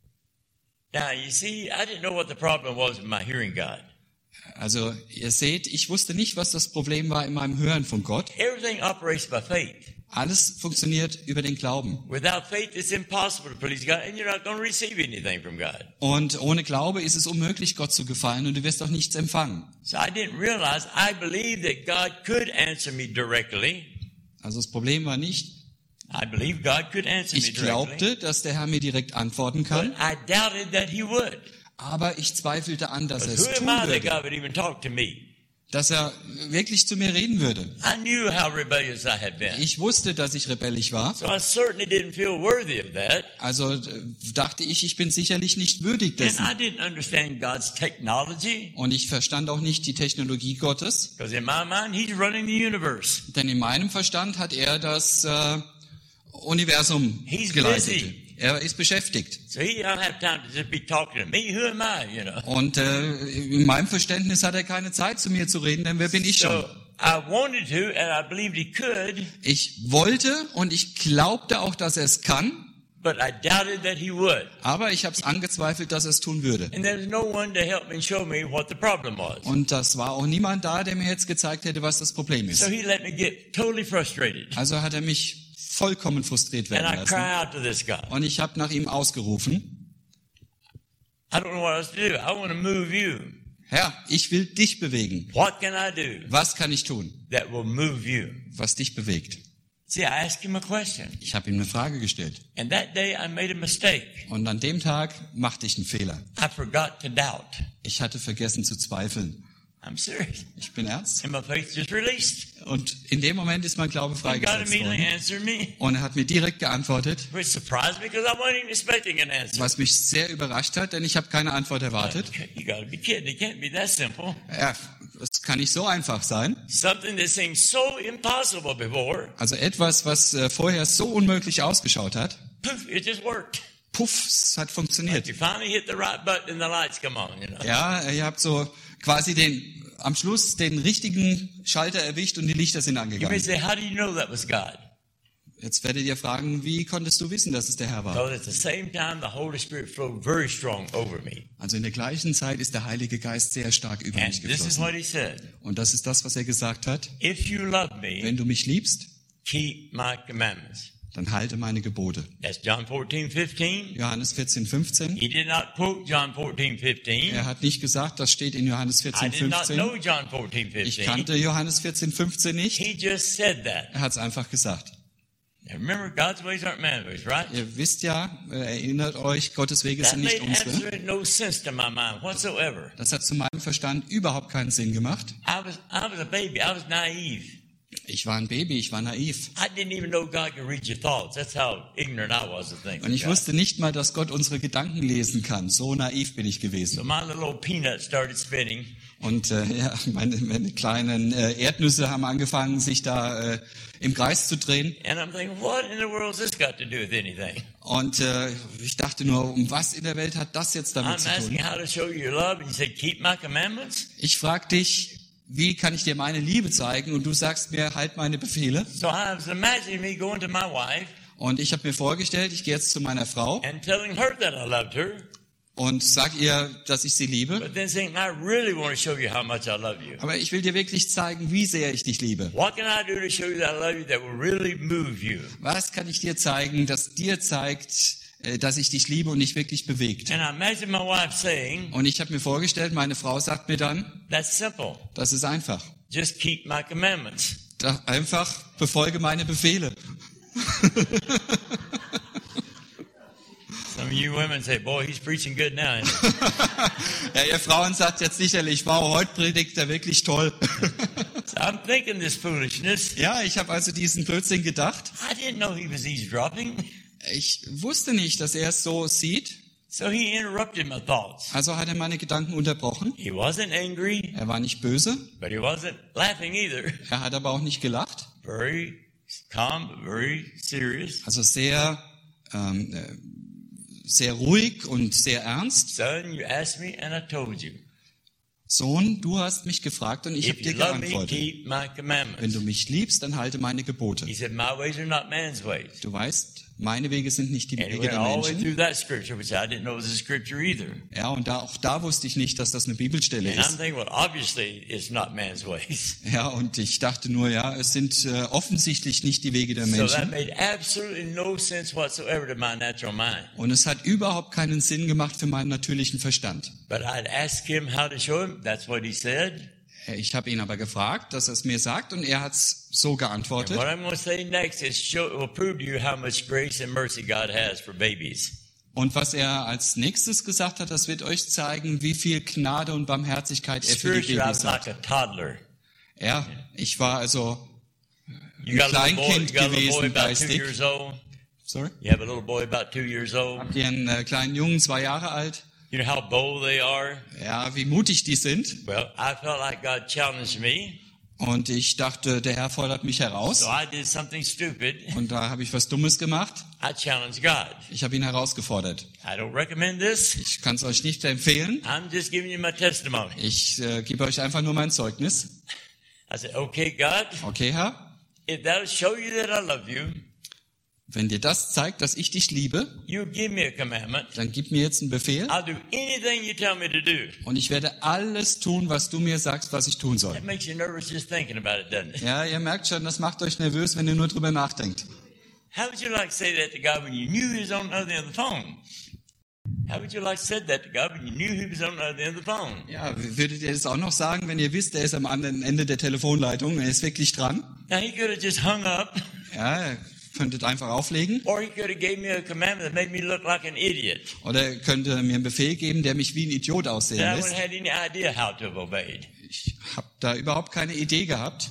Speaker 1: Now, you see, I didn't know what the problem was with my hearing God.
Speaker 2: Also, ihr seht, ich wusste nicht, was das Problem war in meinem Hören von Gott.
Speaker 1: Everything operates by faith.
Speaker 2: Alles funktioniert über den Glauben.
Speaker 1: Without faith, it's impossible to please God, and you're not going to receive anything from God.
Speaker 2: Und ohne Glaube ist es unmöglich, Gott zu gefallen, und du wirst auch nichts empfangen.
Speaker 1: So I didn't realize I believed that God could answer me directly.
Speaker 2: Also das Problem war nicht,
Speaker 1: I believed God could answer me
Speaker 2: ich
Speaker 1: directly.
Speaker 2: glaubte, dass der Herr mir direkt antworten
Speaker 1: But
Speaker 2: kann,
Speaker 1: I doubted that He would.
Speaker 2: aber ich zweifelte an, dass er
Speaker 1: But
Speaker 2: es
Speaker 1: who
Speaker 2: tun
Speaker 1: am I that
Speaker 2: würde,
Speaker 1: God would even talk to me?
Speaker 2: dass er wirklich zu mir reden würde.
Speaker 1: I knew how rebellious I had been.
Speaker 2: Ich wusste, dass ich rebellisch war,
Speaker 1: So I certainly didn't feel worthy of that.
Speaker 2: also äh, dachte ich, ich bin sicherlich nicht würdig
Speaker 1: And
Speaker 2: dessen.
Speaker 1: I didn't understand God's technology,
Speaker 2: Und ich verstand auch nicht die Technologie Gottes,
Speaker 1: because in my mind, He's running the universe.
Speaker 2: denn in meinem Verstand hat er das äh, Universum
Speaker 1: He's
Speaker 2: geleitet.
Speaker 1: busy.
Speaker 2: Er ist beschäftigt.
Speaker 1: So He don't have time to just be talking to me. Who am I, you know?
Speaker 2: Und äh, in meinem Verständnis hat er keine Zeit, zu mir zu reden, denn wer bin ich schon?
Speaker 1: So I wanted to, and I believed He could,
Speaker 2: Ich wollte und ich glaubte auch, dass er es kann,
Speaker 1: but I doubted that He would.
Speaker 2: aber ich habe es angezweifelt, dass er es tun würde.
Speaker 1: And there was no one to help me and show me what the problem was.
Speaker 2: Und das war auch niemand da, der mir jetzt gezeigt hätte, was das Problem
Speaker 1: So
Speaker 2: ist.
Speaker 1: He let me get totally frustrated.
Speaker 2: Also hat er mich vollkommen frustriert
Speaker 1: And
Speaker 2: werden
Speaker 1: I
Speaker 2: lassen.
Speaker 1: cry out to this God.
Speaker 2: Und ich habe nach ihm ausgerufen,
Speaker 1: I don't know what else to do. I want to move you.
Speaker 2: Herr, ich will dich bewegen.
Speaker 1: What can I do
Speaker 2: Was kann ich tun,
Speaker 1: that will move you?
Speaker 2: was dich bewegt?
Speaker 1: See, I asked him a question.
Speaker 2: Ich habe ihm eine Frage gestellt.
Speaker 1: And that day I made a mistake.
Speaker 2: Und an dem Tag machte ich einen Fehler.
Speaker 1: I forgot to doubt.
Speaker 2: Ich hatte vergessen zu zweifeln.
Speaker 1: I'm serious.
Speaker 2: Ich bin ernst.
Speaker 1: And my faith just released.
Speaker 2: Und in dem Moment ist mein Glaube
Speaker 1: And God
Speaker 2: freigesetzt
Speaker 1: immediately
Speaker 2: worden.
Speaker 1: answered me,
Speaker 2: Und er hat mir direkt geantwortet,
Speaker 1: which surprised me because I wasn't even expecting an answer.
Speaker 2: was mich sehr überrascht hat, denn ich habe keine Antwort erwartet.
Speaker 1: You got to be kidding. It can't be that simple.
Speaker 2: Ja, das kann nicht so einfach sein.
Speaker 1: Something that seemed so impossible before,
Speaker 2: Also etwas, was äh, vorher so unmöglich ausgeschaut hat,
Speaker 1: poof, it just worked.
Speaker 2: puff, es hat funktioniert.
Speaker 1: You finally hit the right button and the lights come on, you know.
Speaker 2: Ja, ihr habt so quasi den, am Schluss den richtigen Schalter erwischt und die Lichter sind
Speaker 1: You may
Speaker 2: angegangen.
Speaker 1: say, how do you know that was God?
Speaker 2: Jetzt werdet ihr fragen, wie konntest du wissen, dass es der Herr war?
Speaker 1: Because at the same time, the Holy Spirit flowed very strong over me.
Speaker 2: Also in der gleichen Zeit ist der Heilige Geist sehr stark über
Speaker 1: And
Speaker 2: mich
Speaker 1: this is
Speaker 2: geflossen.
Speaker 1: what he said.
Speaker 2: Und das ist das, was er gesagt hat.
Speaker 1: If you love me,
Speaker 2: Wenn du mich liebst,
Speaker 1: keep my commandments.
Speaker 2: dann halte meine Gebote.
Speaker 1: That's John fourteen fifteen.
Speaker 2: Johannes vierzehn, fünfzehn.
Speaker 1: He did not quote John fourteen fifteen.
Speaker 2: Er hat nicht gesagt, das steht in Johannes
Speaker 1: I
Speaker 2: vierzehn,
Speaker 1: did not
Speaker 2: fünfzehn.
Speaker 1: know John fourteen
Speaker 2: Ich
Speaker 1: fifteen.
Speaker 2: kannte Johannes vierzehn, fünfzehn nicht.
Speaker 1: He just said that.
Speaker 2: Er hat es einfach gesagt.
Speaker 1: Now remember, God's ways aren't man's ways, right?
Speaker 2: Ihr wisst ja, äh, erinnert euch, Gottes Wege
Speaker 1: That
Speaker 2: sind nicht
Speaker 1: made
Speaker 2: unsere.
Speaker 1: absolutely no sense to my mind whatsoever.
Speaker 2: Das hat zu meinem Verstand überhaupt keinen Sinn gemacht.
Speaker 1: I was, I was a baby. I was naive.
Speaker 2: Ich war ein Baby, ich war naiv.
Speaker 1: I didn't even know God could read your thoughts. That's how ignorant I was of things.
Speaker 2: Und ich wusste nicht mal, dass Gott unsere Gedanken lesen kann. So naiv bin ich
Speaker 1: So
Speaker 2: gewesen.
Speaker 1: my little old peanut started spinning.
Speaker 2: Und äh, ja, meine, meine kleinen äh, Erdnüsse haben angefangen, sich da äh, im Kreis zu drehen.
Speaker 1: And I'm thinking, what in the world has this got to do with anything?
Speaker 2: Und äh, ich dachte nur, um was in der Welt hat das jetzt damit
Speaker 1: I'm
Speaker 2: zu
Speaker 1: asking
Speaker 2: tun?
Speaker 1: how to show you your love, and you said, keep my commandments.
Speaker 2: Ich frag dich, wie kann ich dir meine Liebe zeigen? Und du sagst mir, halt meine Befehle.
Speaker 1: So I was imagining me going to my wife
Speaker 2: Und ich habe mir vorgestellt, ich gehe jetzt zu meiner Frau
Speaker 1: and telling her that I loved her,
Speaker 2: und sag ihr, dass ich sie liebe.
Speaker 1: but then saying, I really want to show you how much I love you.
Speaker 2: Aber ich will dir wirklich zeigen, wie sehr ich dich liebe.
Speaker 1: What can I do to show you that I love you that will really move you?
Speaker 2: Was kann ich dir zeigen, das dir zeigt, äh, dass ich dich liebe und dich wirklich bewegt?
Speaker 1: And I imagine my wife saying,
Speaker 2: Und ich habe mir vorgestellt, meine Frau sagt mir dann,
Speaker 1: that's simple.
Speaker 2: das ist einfach.
Speaker 1: Just keep my commandments.
Speaker 2: Da einfach befolge meine Befehle.
Speaker 1: Some of you women say, boy, he's preaching good now.
Speaker 2: Ja, ihr Frauen sagt jetzt sicherlich, wow, heute predigt er wirklich toll.
Speaker 1: So I'm thinking this foolishness.
Speaker 2: Ja, ich habe also diesen Blödsinn gedacht.
Speaker 1: I didn't know he was eavesdropping.
Speaker 2: Ich wusste nicht, dass er es so sieht.
Speaker 1: So he interrupted my thoughts.
Speaker 2: Also hat er meine Gedanken unterbrochen.
Speaker 1: He wasn't angry,
Speaker 2: Er war nicht böse.
Speaker 1: but he wasn't laughing either.
Speaker 2: Er hat aber auch nicht gelacht.
Speaker 1: Very calm, but very serious.
Speaker 2: Also sehr, ähm, äh, sehr ruhig und sehr ernst.
Speaker 1: Son, you asked me and I told you.
Speaker 2: Sohn, du hast mich gefragt und ich habe
Speaker 1: If you
Speaker 2: dir
Speaker 1: love me,
Speaker 2: geantwortet.
Speaker 1: keep my
Speaker 2: Wenn
Speaker 1: commandments.
Speaker 2: du mich liebst, dann halte meine Gebote.
Speaker 1: He said, my ways are not man's ways.
Speaker 2: Du weißt, meine Wege sind nicht die
Speaker 1: And he
Speaker 2: Wege
Speaker 1: went
Speaker 2: der
Speaker 1: all the way
Speaker 2: Menschen.
Speaker 1: through that scripture, which I didn't know was a scripture either.
Speaker 2: Ja, und da, auch da wusste ich nicht, dass das eine Bibelstelle
Speaker 1: And I'm
Speaker 2: ist.
Speaker 1: thinking, well, obviously it's not man's ways.
Speaker 2: Ja, und ich dachte nur, ja, es sind äh, offensichtlich nicht die Wege der
Speaker 1: So that
Speaker 2: Menschen.
Speaker 1: made absolutely no sense whatsoever to my natural mind.
Speaker 2: Und es hat überhaupt keinen Sinn gemacht für meinen natürlichen Verstand.
Speaker 1: But I'd asked him how to show him. That's what he said.
Speaker 2: Ich habe ihn aber gefragt, dass er es mir sagt, und er hat es so
Speaker 1: And
Speaker 2: geantwortet.
Speaker 1: what I'm going to say next is show, will prove to you how much grace and mercy God has for babies.
Speaker 2: Und was er als nächstes gesagt hat, das wird euch zeigen, wie viel Gnade und Barmherzigkeit er für die
Speaker 1: Spiritually, I was
Speaker 2: Babys
Speaker 1: like
Speaker 2: hat.
Speaker 1: a toddler.
Speaker 2: Ja, ich war also
Speaker 1: You got a little boy, you
Speaker 2: Kleinkind
Speaker 1: got a little boy
Speaker 2: gewesen
Speaker 1: about two
Speaker 2: geistig.
Speaker 1: years old.
Speaker 2: Sorry?
Speaker 1: You have a little boy about two years old.
Speaker 2: Habt ihr einen äh, kleinen Jungen, zwei Jahre alt?
Speaker 1: You know how bold they are?
Speaker 2: Ja, wie mutig die sind.
Speaker 1: Well, I felt like God challenged me.
Speaker 2: Und ich dachte, der Herr fordert mich heraus.
Speaker 1: So I did something stupid.
Speaker 2: Und da habe ich was Dummes gemacht.
Speaker 1: I challenged God.
Speaker 2: Ich habe ihn herausgefordert.
Speaker 1: I don't recommend this.
Speaker 2: Ich kann es euch nicht empfehlen.
Speaker 1: I'm just giving you my testimony.
Speaker 2: Ich äh, gebe euch einfach nur mein Zeugnis.
Speaker 1: I said, okay, God,
Speaker 2: Okay, Herr?
Speaker 1: if that'll show you that I love you,
Speaker 2: Wenn dir das zeigt, dass ich dich liebe,
Speaker 1: you give me a commandment.
Speaker 2: dann gib mir jetzt einen Befehl.
Speaker 1: I'll do anything you tell me to do.
Speaker 2: Und ich werde alles tun, was du mir sagst, was ich tun soll.
Speaker 1: That makes you nervous just thinking about it, doesn't it?
Speaker 2: Ja, ihr merkt schon, das macht euch nervös, wenn ihr nur drüber nachdenkt.
Speaker 1: How would you like to say that to God when you knew he was on the other end of the phone? How would you like to say that to God when you knew he was on the other end of the phone?
Speaker 2: Ja, würdet ihr das auch noch sagen, wenn ihr wisst, er ist am anderen Ende der Telefonleitung, er ist wirklich dran?
Speaker 1: Now he could have just hung up,
Speaker 2: Ja, ihr könntet einfach auflegen.
Speaker 1: or he could have gave me a commandment that made me look like an idiot.
Speaker 2: Oder ihr könnt mir einen Befehl geben, der mich wie ein Idiot aussehen
Speaker 1: That I
Speaker 2: lässt.
Speaker 1: wouldn't have had any idea how to have obeyed.
Speaker 2: Ich habe da überhaupt keine Idee gehabt.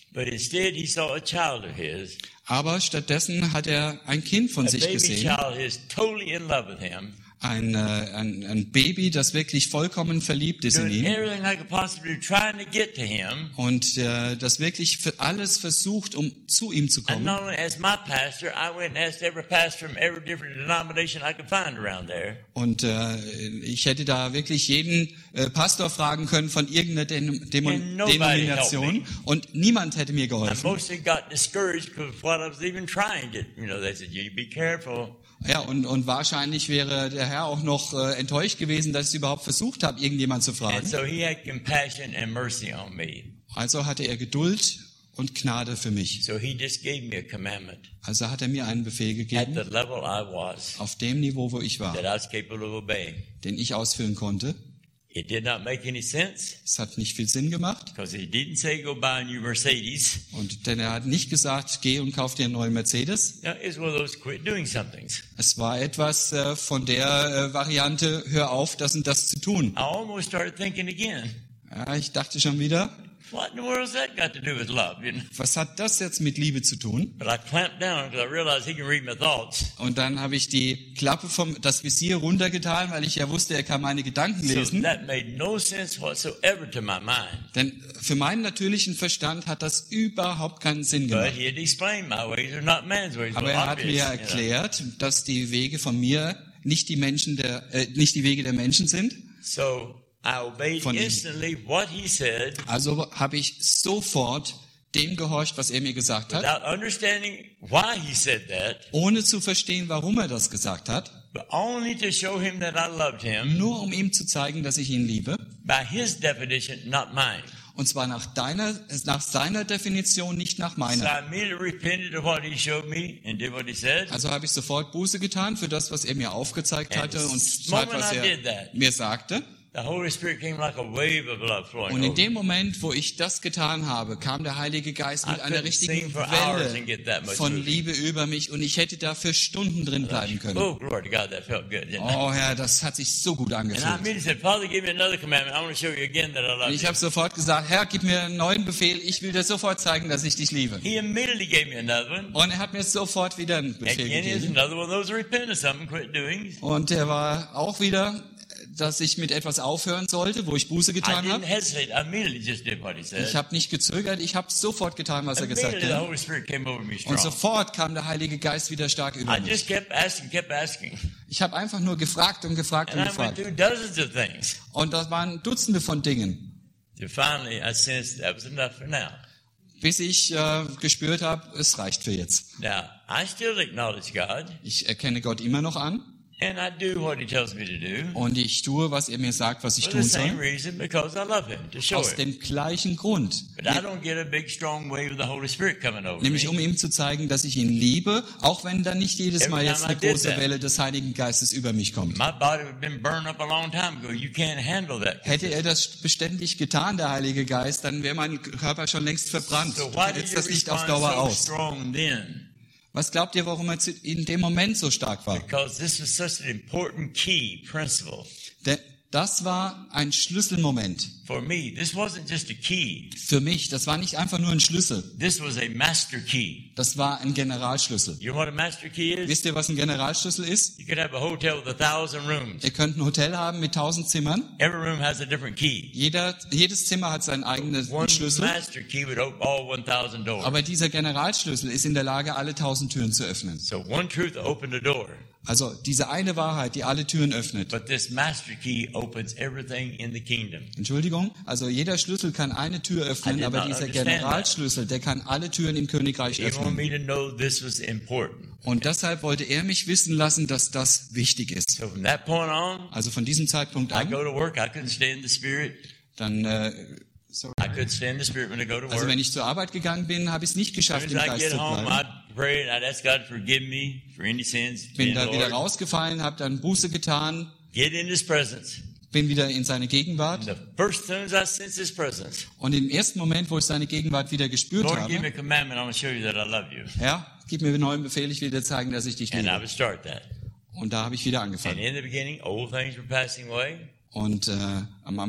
Speaker 1: But instead, he saw a child of his,
Speaker 2: Aber stattdessen hat er ein Kind von
Speaker 1: a
Speaker 2: sich
Speaker 1: baby
Speaker 2: gesehen,
Speaker 1: child of his, totally in love with him,
Speaker 2: ein, äh, ein, ein Baby, das wirklich vollkommen verliebt ist in
Speaker 1: doing
Speaker 2: ihn
Speaker 1: everything I could possibly do, trying to get to him.
Speaker 2: und äh, das wirklich für alles versucht, um zu ihm zu
Speaker 1: And
Speaker 2: kommen.
Speaker 1: not only as my pastor, I went and asked every pastor from every different denomination I could find around there.
Speaker 2: Und äh, ich hätte da wirklich jeden äh, Pastor fragen können von irgendeiner Den Demo
Speaker 1: And nobody
Speaker 2: Denomination
Speaker 1: helped
Speaker 2: und niemand hätte mir
Speaker 1: I
Speaker 2: geholfen.
Speaker 1: mostly got discouraged because of what I was even trying to, you know, they said, you be careful.
Speaker 2: Ja, und, und wahrscheinlich wäre der Herr auch noch äh, enttäuscht gewesen, dass ich überhaupt versucht habe, irgendjemand zu
Speaker 1: And
Speaker 2: fragen.
Speaker 1: so he had compassion and mercy on me.
Speaker 2: Also hatte er Geduld und Gnade für mich.
Speaker 1: So he just gave me a commandment
Speaker 2: Also hat er mir einen Befehl
Speaker 1: at
Speaker 2: gegeben,
Speaker 1: the level I was
Speaker 2: auf dem Niveau, wo ich war,
Speaker 1: that I was capable of obeying.
Speaker 2: den ich ausfüllen konnte.
Speaker 1: It did not make any sense
Speaker 2: Es hat nicht viel Sinn gemacht.
Speaker 1: because he didn't say go buy a new Mercedes.
Speaker 2: Und denn er hat nicht gesagt, geh und kauf dir einen neuen Mercedes.
Speaker 1: No, it's one of those quit doing somethings.
Speaker 2: Es war etwas äh, von der äh, Variante, hör auf, das und das zu tun.
Speaker 1: I almost started thinking again,
Speaker 2: Ja, ich dachte schon wieder,
Speaker 1: what in the world has that got to do with love? You know?
Speaker 2: was hat das jetzt mit Liebe zu tun?
Speaker 1: But I clamped down because I realized he can read my thoughts.
Speaker 2: Und dann habe ich die Klappe vom, das Visier runtergetan, weil ich ja wusste, er kann meine Gedanken
Speaker 1: So
Speaker 2: lesen.
Speaker 1: that made no sense whatsoever to my mind.
Speaker 2: Denn für meinen natürlichen Verstand hat das überhaupt keinen Sinn
Speaker 1: But
Speaker 2: gemacht.
Speaker 1: he had explained my ways are not man's ways.
Speaker 2: Aber
Speaker 1: but
Speaker 2: er hat
Speaker 1: obvious,
Speaker 2: mir
Speaker 1: you know.
Speaker 2: erklärt, dass die Wege von mir nicht die Menschen der, äh, nicht die Wege der Menschen sind.
Speaker 1: So I obeyed
Speaker 2: Von ihm.
Speaker 1: instantly what he said
Speaker 2: Also habe ich sofort dem gehorcht, was er mir gesagt hat,
Speaker 1: without understanding why he said that,
Speaker 2: ohne zu verstehen, warum er das gesagt hat,
Speaker 1: but only to show him that I loved him
Speaker 2: nur um ihm zu zeigen, dass ich ihn liebe.
Speaker 1: by his definition, not mine.
Speaker 2: Und zwar nach deiner, nach seiner Definition, nicht nach
Speaker 1: So
Speaker 2: meiner.
Speaker 1: I immediately repented of what he showed me and did what he said.
Speaker 2: Also habe ich sofort Buße getan für das, was er mir aufgezeigt
Speaker 1: And
Speaker 2: hatte und
Speaker 1: the
Speaker 2: tat,
Speaker 1: moment
Speaker 2: was
Speaker 1: I did
Speaker 2: er
Speaker 1: that,
Speaker 2: mir sagte.
Speaker 1: the Holy Spirit came like a wave of love flowing
Speaker 2: Und in
Speaker 1: over.
Speaker 2: dem Moment, wo ich das getan habe, kam der Heilige Geist mit
Speaker 1: I
Speaker 2: einer
Speaker 1: couldn't
Speaker 2: richtigen
Speaker 1: sing for hours and get that
Speaker 2: Welle
Speaker 1: much
Speaker 2: von
Speaker 1: movement.
Speaker 2: Liebe über mich und ich hätte da für Stunden drin bleiben können.
Speaker 1: Oh, glory to God, that felt good, didn't it?
Speaker 2: Oh Herr, das hat sich so gut
Speaker 1: And I
Speaker 2: angefühlt.
Speaker 1: immediately said, Father, give me another commandment. I want to show you again that I
Speaker 2: Und
Speaker 1: love
Speaker 2: ich
Speaker 1: you.
Speaker 2: habe sofort gesagt, Herr, gib mir einen neuen Befehl, ich will dir sofort zeigen, dass ich dich liebe.
Speaker 1: He immediately gave me another one.
Speaker 2: Und er hat mir sofort wieder einen Befehl
Speaker 1: Again, is
Speaker 2: gegeben.
Speaker 1: another one of those repent of something, quit doing.
Speaker 2: Und er war auch wieder, dass ich mit etwas aufhören sollte, wo ich Buße
Speaker 1: I
Speaker 2: getan
Speaker 1: didn't
Speaker 2: habe.
Speaker 1: hesitate. I immediately just did what he said.
Speaker 2: Ich habe nicht gezögert, ich habe sofort getan, was er gesagt
Speaker 1: Immediately the
Speaker 2: hat.
Speaker 1: Holy Spirit came over me
Speaker 2: Und
Speaker 1: strong.
Speaker 2: sofort kam der Heilige Geist wieder stark über
Speaker 1: I
Speaker 2: mich.
Speaker 1: just kept asking, kept asking.
Speaker 2: Ich habe einfach nur gefragt und gefragt und
Speaker 1: And I went
Speaker 2: gefragt.
Speaker 1: through dozens of things.
Speaker 2: Und das waren Dutzende von Dingen,
Speaker 1: So finally, I sensed that was enough for now.
Speaker 2: bis ich äh, gespürt habe, es reicht für jetzt.
Speaker 1: Now, I still acknowledge God,
Speaker 2: Ich erkenne Gott immer noch an
Speaker 1: and I do what he tells me to do
Speaker 2: und ich tue, was er mir sagt, was ich
Speaker 1: for
Speaker 2: tun
Speaker 1: the same
Speaker 2: soll.
Speaker 1: reason, because I love him, to show
Speaker 2: Aus
Speaker 1: him.
Speaker 2: dem gleichen Grund.
Speaker 1: But I don't get a big, strong wave of the Holy Spirit coming over
Speaker 2: Nämlich
Speaker 1: me.
Speaker 2: um ihm zu zeigen, dass ich ihn liebe, auch wenn dann nicht jedes Mal jetzt eine große Welle des Heiligen Geistes über mich kommt.
Speaker 1: My body would have been burned up a long time ago. You can't handle that.
Speaker 2: Hätte er das beständig getan, der Heilige Geist, dann wäre mein Körper schon längst verbrannt.
Speaker 1: So
Speaker 2: Du
Speaker 1: why did
Speaker 2: hältst
Speaker 1: you
Speaker 2: das nicht auf
Speaker 1: respond
Speaker 2: Dauer
Speaker 1: so
Speaker 2: aus.
Speaker 1: strong then?
Speaker 2: Was glaubt ihr, warum er zu- in dem Moment so stark war?
Speaker 1: Because this was such an important key principle.
Speaker 2: Denn das war ein Schlüsselmoment
Speaker 1: For me, this wasn't just a key.
Speaker 2: für mich. Das war nicht einfach nur ein Schlüssel.
Speaker 1: This was a master key.
Speaker 2: Das war ein Generalschlüssel.
Speaker 1: You know what a master key is?
Speaker 2: Wisst ihr, was ein Generalschlüssel ist?
Speaker 1: You could have a hotel with a thousand rooms.
Speaker 2: Ihr könnt ein Hotel haben mit tausend Zimmern.
Speaker 1: Every room has a different key.
Speaker 2: Jeder, jedes Zimmer hat seinen eigenen
Speaker 1: One
Speaker 2: Schlüssel.
Speaker 1: master key would open all one thousand doors.
Speaker 2: Aber dieser Generalschlüssel ist in der Lage, alle tausend Türen zu öffnen.
Speaker 1: So one truth opened a door.
Speaker 2: Also diese eine Wahrheit, die alle Türen öffnet.
Speaker 1: But this master key opens everything in the kingdom.
Speaker 2: Entschuldigung, also jeder Schlüssel kann eine Tür
Speaker 1: I
Speaker 2: öffnen,
Speaker 1: did
Speaker 2: aber
Speaker 1: not
Speaker 2: dieser
Speaker 1: understand that.
Speaker 2: Generalschlüssel, der kann alle Türen im Königreich
Speaker 1: He wanted
Speaker 2: öffnen.
Speaker 1: me to know this was important.
Speaker 2: Und deshalb wollte er mich wissen lassen, dass das wichtig ist.
Speaker 1: So from that point on,
Speaker 2: Also von diesem Zeitpunkt
Speaker 1: I
Speaker 2: an,
Speaker 1: go to work. I couldn't stay in the spirit.
Speaker 2: dann, äh, sorry.
Speaker 1: I couldn't stay in the spirit when I go to
Speaker 2: Also
Speaker 1: work.
Speaker 2: wenn ich zur Arbeit gegangen bin, habe ich es nicht
Speaker 1: As
Speaker 2: geschafft,
Speaker 1: soon
Speaker 2: im
Speaker 1: as I
Speaker 2: Geist
Speaker 1: get
Speaker 2: zu
Speaker 1: home,
Speaker 2: bleiben.
Speaker 1: I'd pray and I'd ask God to forgive me for any sins.
Speaker 2: Bin
Speaker 1: Being
Speaker 2: da
Speaker 1: the
Speaker 2: wieder
Speaker 1: Lord.
Speaker 2: rausgefallen, habe dann Buße getan,
Speaker 1: Get in His presence.
Speaker 2: bin wieder in seine Gegenwart.
Speaker 1: And the first thing as I sense His presence,
Speaker 2: Und im ersten Moment, wo ich seine Gegenwart wieder gespürt
Speaker 1: Lord, give me
Speaker 2: habe,
Speaker 1: a commandment. I want to show you that I love you.
Speaker 2: ja, gib mir einen neuen Befehl, ich will dir zeigen, dass ich dich
Speaker 1: And I
Speaker 2: liebe.
Speaker 1: would start that.
Speaker 2: Und da habe ich wieder
Speaker 1: And
Speaker 2: angefangen.
Speaker 1: in the beginning, old things were passing away.
Speaker 2: Und äh, am Anfang,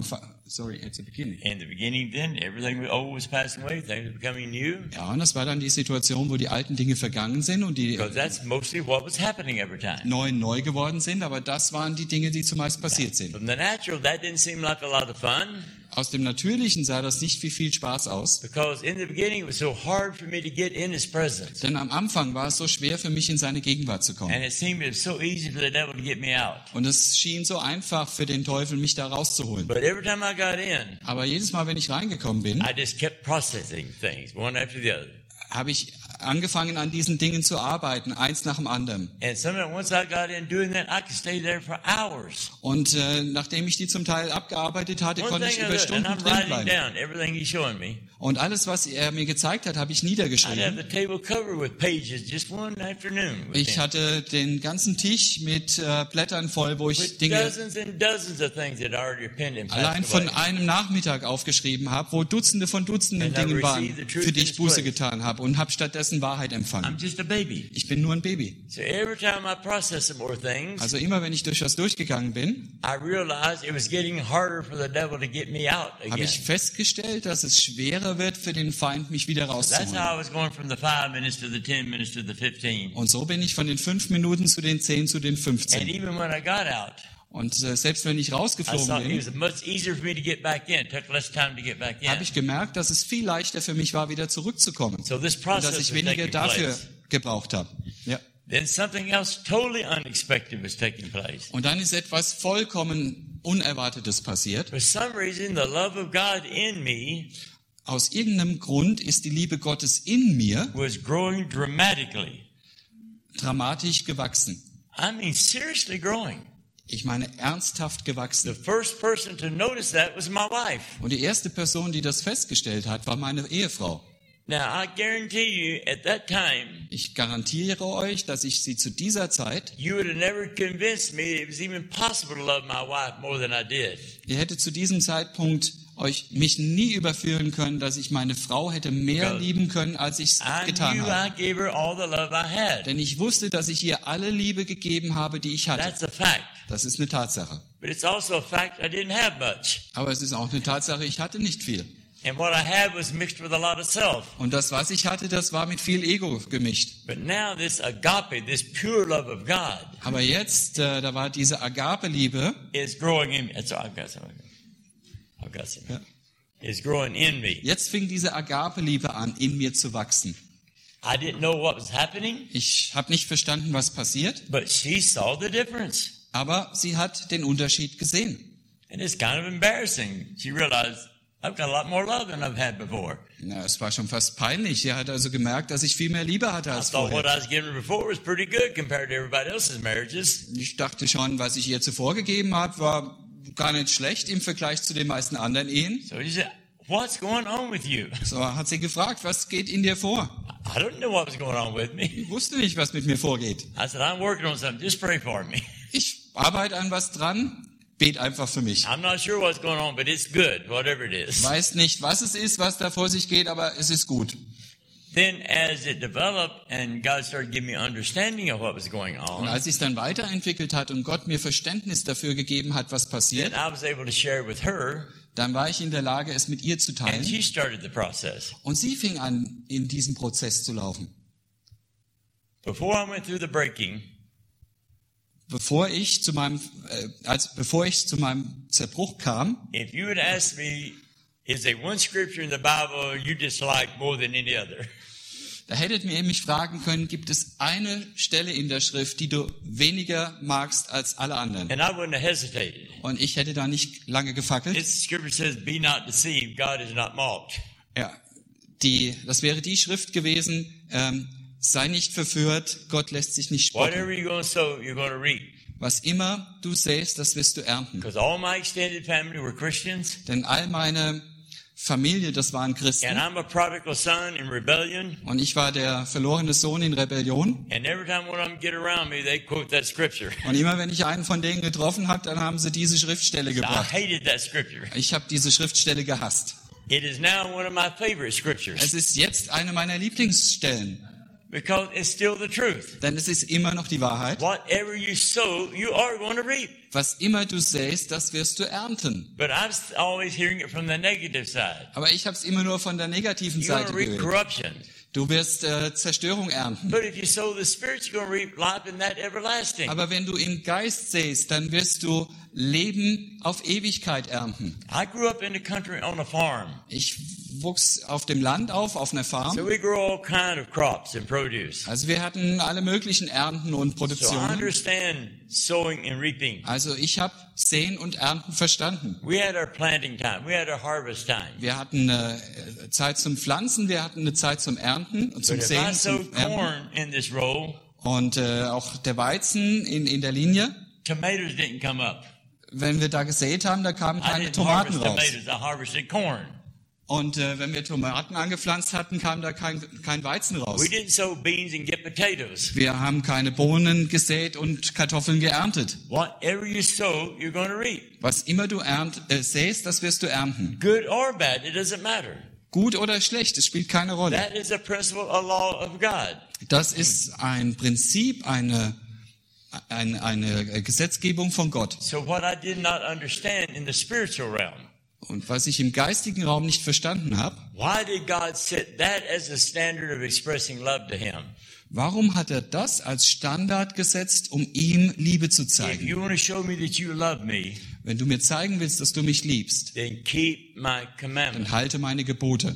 Speaker 2: sorry, at the beginning.
Speaker 1: In the beginning then, everything old was passing away, things were becoming new.
Speaker 2: Ja, und das war dann die Situation, wo die alten Dinge vergangen sind und die
Speaker 1: Because that's mostly what was happening every time.
Speaker 2: neuen neu geworden sind, aber das waren die Dinge, die zumeist passiert sind.
Speaker 1: From the natural, that didn't seem like a lot of fun.
Speaker 2: Aus dem Natürlichen sah das nicht wie viel Spaß aus,
Speaker 1: Because in the beginning, it was so hard for me to get in His presence.
Speaker 2: denn am Anfang war es so schwer für mich, in seine Gegenwart zu kommen.
Speaker 1: And it seemed it was so easy for the devil to get me out.
Speaker 2: Und es schien so einfach für den Teufel, mich da rauszuholen.
Speaker 1: But every time I got in,
Speaker 2: Aber jedes Mal, wenn ich reingekommen bin,
Speaker 1: I just kept processing things, one after the other.
Speaker 2: habe ich angefangen, an diesen Dingen zu arbeiten, eins nach dem anderen.
Speaker 1: And sometimes once I got in doing that, I could stay there for hours.
Speaker 2: Und äh, nachdem ich die zum Teil abgearbeitet hatte,
Speaker 1: One
Speaker 2: konnte
Speaker 1: thing
Speaker 2: ich
Speaker 1: or
Speaker 2: über
Speaker 1: the other, and
Speaker 2: Stunden
Speaker 1: I'm
Speaker 2: drin
Speaker 1: writing
Speaker 2: bleiben.
Speaker 1: down everything He's showing me.
Speaker 2: Und alles, was er mir gezeigt hat, habe ich
Speaker 1: I'd have
Speaker 2: niedergeschrieben.
Speaker 1: the table covered with pages just one afternoon. With
Speaker 2: Ich
Speaker 1: him.
Speaker 2: hatte den ganzen Tisch mit äh, Blättern voll, wo ich
Speaker 1: With
Speaker 2: Dinge
Speaker 1: dozens and dozens of things that already pinned him.
Speaker 2: allein von einem Nachmittag aufgeschrieben habe, wo Dutzende von Dutzenden
Speaker 1: And I
Speaker 2: Dingen waren,
Speaker 1: received the truth
Speaker 2: für die
Speaker 1: in
Speaker 2: ich
Speaker 1: its
Speaker 2: Buße
Speaker 1: place.
Speaker 2: getan habe und habe stattdessen Wahrheit empfangen.
Speaker 1: I'm just a baby.
Speaker 2: Ich bin nur ein Baby.
Speaker 1: So every time I processed some more things,
Speaker 2: Also immer, wenn ich durch was durchgegangen bin,
Speaker 1: I realized it was getting harder for the devil to get me out
Speaker 2: habe
Speaker 1: again.
Speaker 2: ich festgestellt, dass es schwerer wird für den Feind, mich wieder
Speaker 1: That's
Speaker 2: rauszuholen.
Speaker 1: how I was going from the five minutes to the ten minutes to the fifteen.
Speaker 2: Und so bin ich von den fünf Minuten zu den zehn zu den
Speaker 1: And
Speaker 2: fünfzehn.
Speaker 1: even when I got out,
Speaker 2: Und äh, selbst wenn ich
Speaker 1: I
Speaker 2: rausgeflogen
Speaker 1: thought it
Speaker 2: bin,
Speaker 1: was much easier for me to get back in. It took less time to get back in.
Speaker 2: habe ich gemerkt, dass es viel leichter für mich war, wieder zurückzukommen.
Speaker 1: So this
Speaker 2: Und
Speaker 1: process
Speaker 2: dass
Speaker 1: was
Speaker 2: ich weniger
Speaker 1: taking
Speaker 2: dafür
Speaker 1: place.
Speaker 2: gebraucht habe. Ja.
Speaker 1: Then something else totally unexpected was taking place.
Speaker 2: Und dann ist etwas vollkommen Unerwartetes passiert.
Speaker 1: For some reason, the love of God in me
Speaker 2: Aus irgendeinem Grund ist die Liebe Gottes in mir
Speaker 1: was growing dramatically.
Speaker 2: dramatisch gewachsen.
Speaker 1: I mean, seriously growing.
Speaker 2: Ich meine, ernsthaft
Speaker 1: The
Speaker 2: gewachsen.
Speaker 1: first person to notice that was my wife.
Speaker 2: Und die erste Person, die das festgestellt hat, war meine Ehefrau.
Speaker 1: Now, I guarantee you, at that time,
Speaker 2: Ich garantiere euch, dass ich sie zu dieser Zeit,
Speaker 1: you would have never convinced me it was even possible to love my wife more than I did.
Speaker 2: ihr hättet zu diesem Zeitpunkt euch mich nie überführen können, dass ich meine Frau hätte mehr lieben können, als ich es
Speaker 1: I
Speaker 2: getan
Speaker 1: knew
Speaker 2: habe.
Speaker 1: I gave her all the love I had.
Speaker 2: Denn ich wusste, dass ich ihr alle Liebe gegeben habe, die ich hatte.
Speaker 1: That's a fact.
Speaker 2: Das ist eine Tatsache.
Speaker 1: But it's also a fact I didn't have much.
Speaker 2: Aber es ist auch eine Tatsache, ich hatte nicht viel.
Speaker 1: And what I had was mixed with a lot of self.
Speaker 2: Und das, was ich hatte, das war mit viel Ego gemischt.
Speaker 1: But now this agape, this pure love of God,
Speaker 2: Aber jetzt, äh, da war diese Agape-Liebe,
Speaker 1: is growing in me. That's all I've got some. I've got some.
Speaker 2: Ja.
Speaker 1: Is growing in me.
Speaker 2: jetzt fing diese Agape-Liebe an, in mir zu wachsen.
Speaker 1: I didn't know what was happening,
Speaker 2: Ich habe nicht verstanden, was passiert,
Speaker 1: but she saw the difference.
Speaker 2: aber sie hat den Unterschied gesehen.
Speaker 1: And it's kind of embarrassing. She realized I've got a lot more love than I've had before.
Speaker 2: Na, es war schon fast peinlich. Sie hat also gemerkt, dass ich viel mehr Liebe hatte
Speaker 1: I
Speaker 2: als
Speaker 1: thought what
Speaker 2: vorher.
Speaker 1: I was giving her before was pretty good compared to everybody else's marriages.
Speaker 2: Ich dachte schon, was ich ihr zuvor gegeben habe, war gar nicht schlecht im Vergleich zu den meisten anderen Ehen.
Speaker 1: So she said, "What's going on with you?"
Speaker 2: So hat sie gefragt, was geht in dir vor?
Speaker 1: I don't know what was going on with me.
Speaker 2: Ich wusste nicht, was mit mir vorgeht.
Speaker 1: I said, "I'm working on something. Just pray for me."
Speaker 2: Ich arbeite an was dran, bet einfach für mich.
Speaker 1: I'm not sure what's going on, but it's good, whatever it is.
Speaker 2: Weiß nicht, was es ist, was da vor sich geht, aber es ist gut.
Speaker 1: Then as it developed and God started giving me understanding of what was going
Speaker 2: Und
Speaker 1: on,
Speaker 2: als sich dann weiterentwickelt hat und Gott mir Verständnis dafür gegeben hat, was
Speaker 1: then
Speaker 2: passiert,
Speaker 1: I was able to share with her,
Speaker 2: dann war ich in der Lage, es mit ihr zu
Speaker 1: and
Speaker 2: teilen.
Speaker 1: she started the process.
Speaker 2: Und sie fing an, in diesem Prozess zu laufen.
Speaker 1: Before I went through the breaking,
Speaker 2: Bevor ich zu meinem, äh, als bevor ich zu meinem Zerbruch kam,
Speaker 1: if you had asked me, is there one scripture in the Bible you dislike more than any other?
Speaker 2: da hättet ihr mich fragen können, gibt es eine Stelle in der Schrift, die du weniger magst als alle anderen?
Speaker 1: And I wouldn't have hesitated.
Speaker 2: Und ich hätte da nicht lange gefackelt.
Speaker 1: This scripture says, "Be not deceived, God is not mocked."
Speaker 2: Ja, die, das wäre die Schrift gewesen, ähm, sei nicht verführt, Gott lässt sich nicht spotten.
Speaker 1: Whatever you're going to sow, you're going to reap.
Speaker 2: Was immer du säst, das wirst du ernten.
Speaker 1: Because all my extended family were Christians,
Speaker 2: Denn all meine Familie, das waren
Speaker 1: and
Speaker 2: Christen.
Speaker 1: I'm a prodigal son in rebellion.
Speaker 2: Und ich war der verlorene Sohn in Rebellion.
Speaker 1: And every time one of them get around me, they quote that scripture.
Speaker 2: Und immer wenn ich einen von denen getroffen habe, dann haben sie diese Schriftstelle
Speaker 1: I
Speaker 2: gebracht.
Speaker 1: hated that scripture.
Speaker 2: Ich habe diese Schriftstelle gehasst.
Speaker 1: It is now one of my favorite scriptures.
Speaker 2: Es ist jetzt eine meiner Lieblingsstellen.
Speaker 1: Because it's still the truth.
Speaker 2: Denn es ist immer noch die Wahrheit.
Speaker 1: Whatever you sow, you are going to reap.
Speaker 2: Was immer du säst, das wirst du ernten.
Speaker 1: But I'm always hearing it from the negative side.
Speaker 2: Aber ich habe es immer nur von der negativen
Speaker 1: You're going
Speaker 2: Seite
Speaker 1: to reap
Speaker 2: gehört.
Speaker 1: corruption.
Speaker 2: Du wirst äh, Zerstörung ernten.
Speaker 1: But if you sow the Spirit, you're going to reap life in that everlasting.
Speaker 2: Aber wenn du im Geist säst, dann wirst du Leben auf Ewigkeit ernten.
Speaker 1: I grew up in the country on a farm.
Speaker 2: Ich wuchs auf dem Land auf, auf einer
Speaker 1: So
Speaker 2: Farm.
Speaker 1: we grow all kind of crops and produce.
Speaker 2: Also wir hatten alle möglichen Ernten und
Speaker 1: So I
Speaker 2: Produktionen.
Speaker 1: understand sowing and reaping.
Speaker 2: Also ich habe Säen und Ernten verstanden.
Speaker 1: We had our planting time. We had our harvest time.
Speaker 2: Wir hatten eine Zeit zum Pflanzen, wir hatten eine Zeit zum Ernten und zum
Speaker 1: But if I
Speaker 2: Säen,
Speaker 1: sow
Speaker 2: zum Ernten.
Speaker 1: corn in this row,
Speaker 2: Und äh, auch der Weizen in, in der Linie.
Speaker 1: tomatoes didn't come up.
Speaker 2: Wenn wir da gesät haben, da kamen
Speaker 1: I
Speaker 2: keine
Speaker 1: didn't
Speaker 2: Tomaten
Speaker 1: harvest
Speaker 2: raus.
Speaker 1: tomatoes. I harvested corn.
Speaker 2: Und äh, wenn wir Tomaten angepflanzt hatten, kam da kein, kein Weizen raus.
Speaker 1: We didn't sow beans and get potatoes.
Speaker 2: Wir haben keine Bohnen gesät und Kartoffeln geerntet.
Speaker 1: Whatever you sow, you're going to reap.
Speaker 2: Was immer du ernt, äh, säst, das wirst du ernten.
Speaker 1: Good or bad, it doesn't matter.
Speaker 2: Gut oder schlecht, es spielt keine Rolle.
Speaker 1: That is a principle, a law of God.
Speaker 2: Das ist ein Prinzip, eine, eine, eine Gesetzgebung von Gott.
Speaker 1: So what I did not understand in the spiritual realm,
Speaker 2: Und was ich im geistigen Raum nicht verstanden habe,
Speaker 1: why did God set that as a standard of expressing love to him?
Speaker 2: warum hat er das als Standard gesetzt, um ihm Liebe zu
Speaker 1: If
Speaker 2: zeigen?
Speaker 1: you want to show me that you love me,
Speaker 2: Wenn du mir zeigen willst, dass du mich liebst,
Speaker 1: then keep my
Speaker 2: dann
Speaker 1: commandments.
Speaker 2: halte meine Gebote.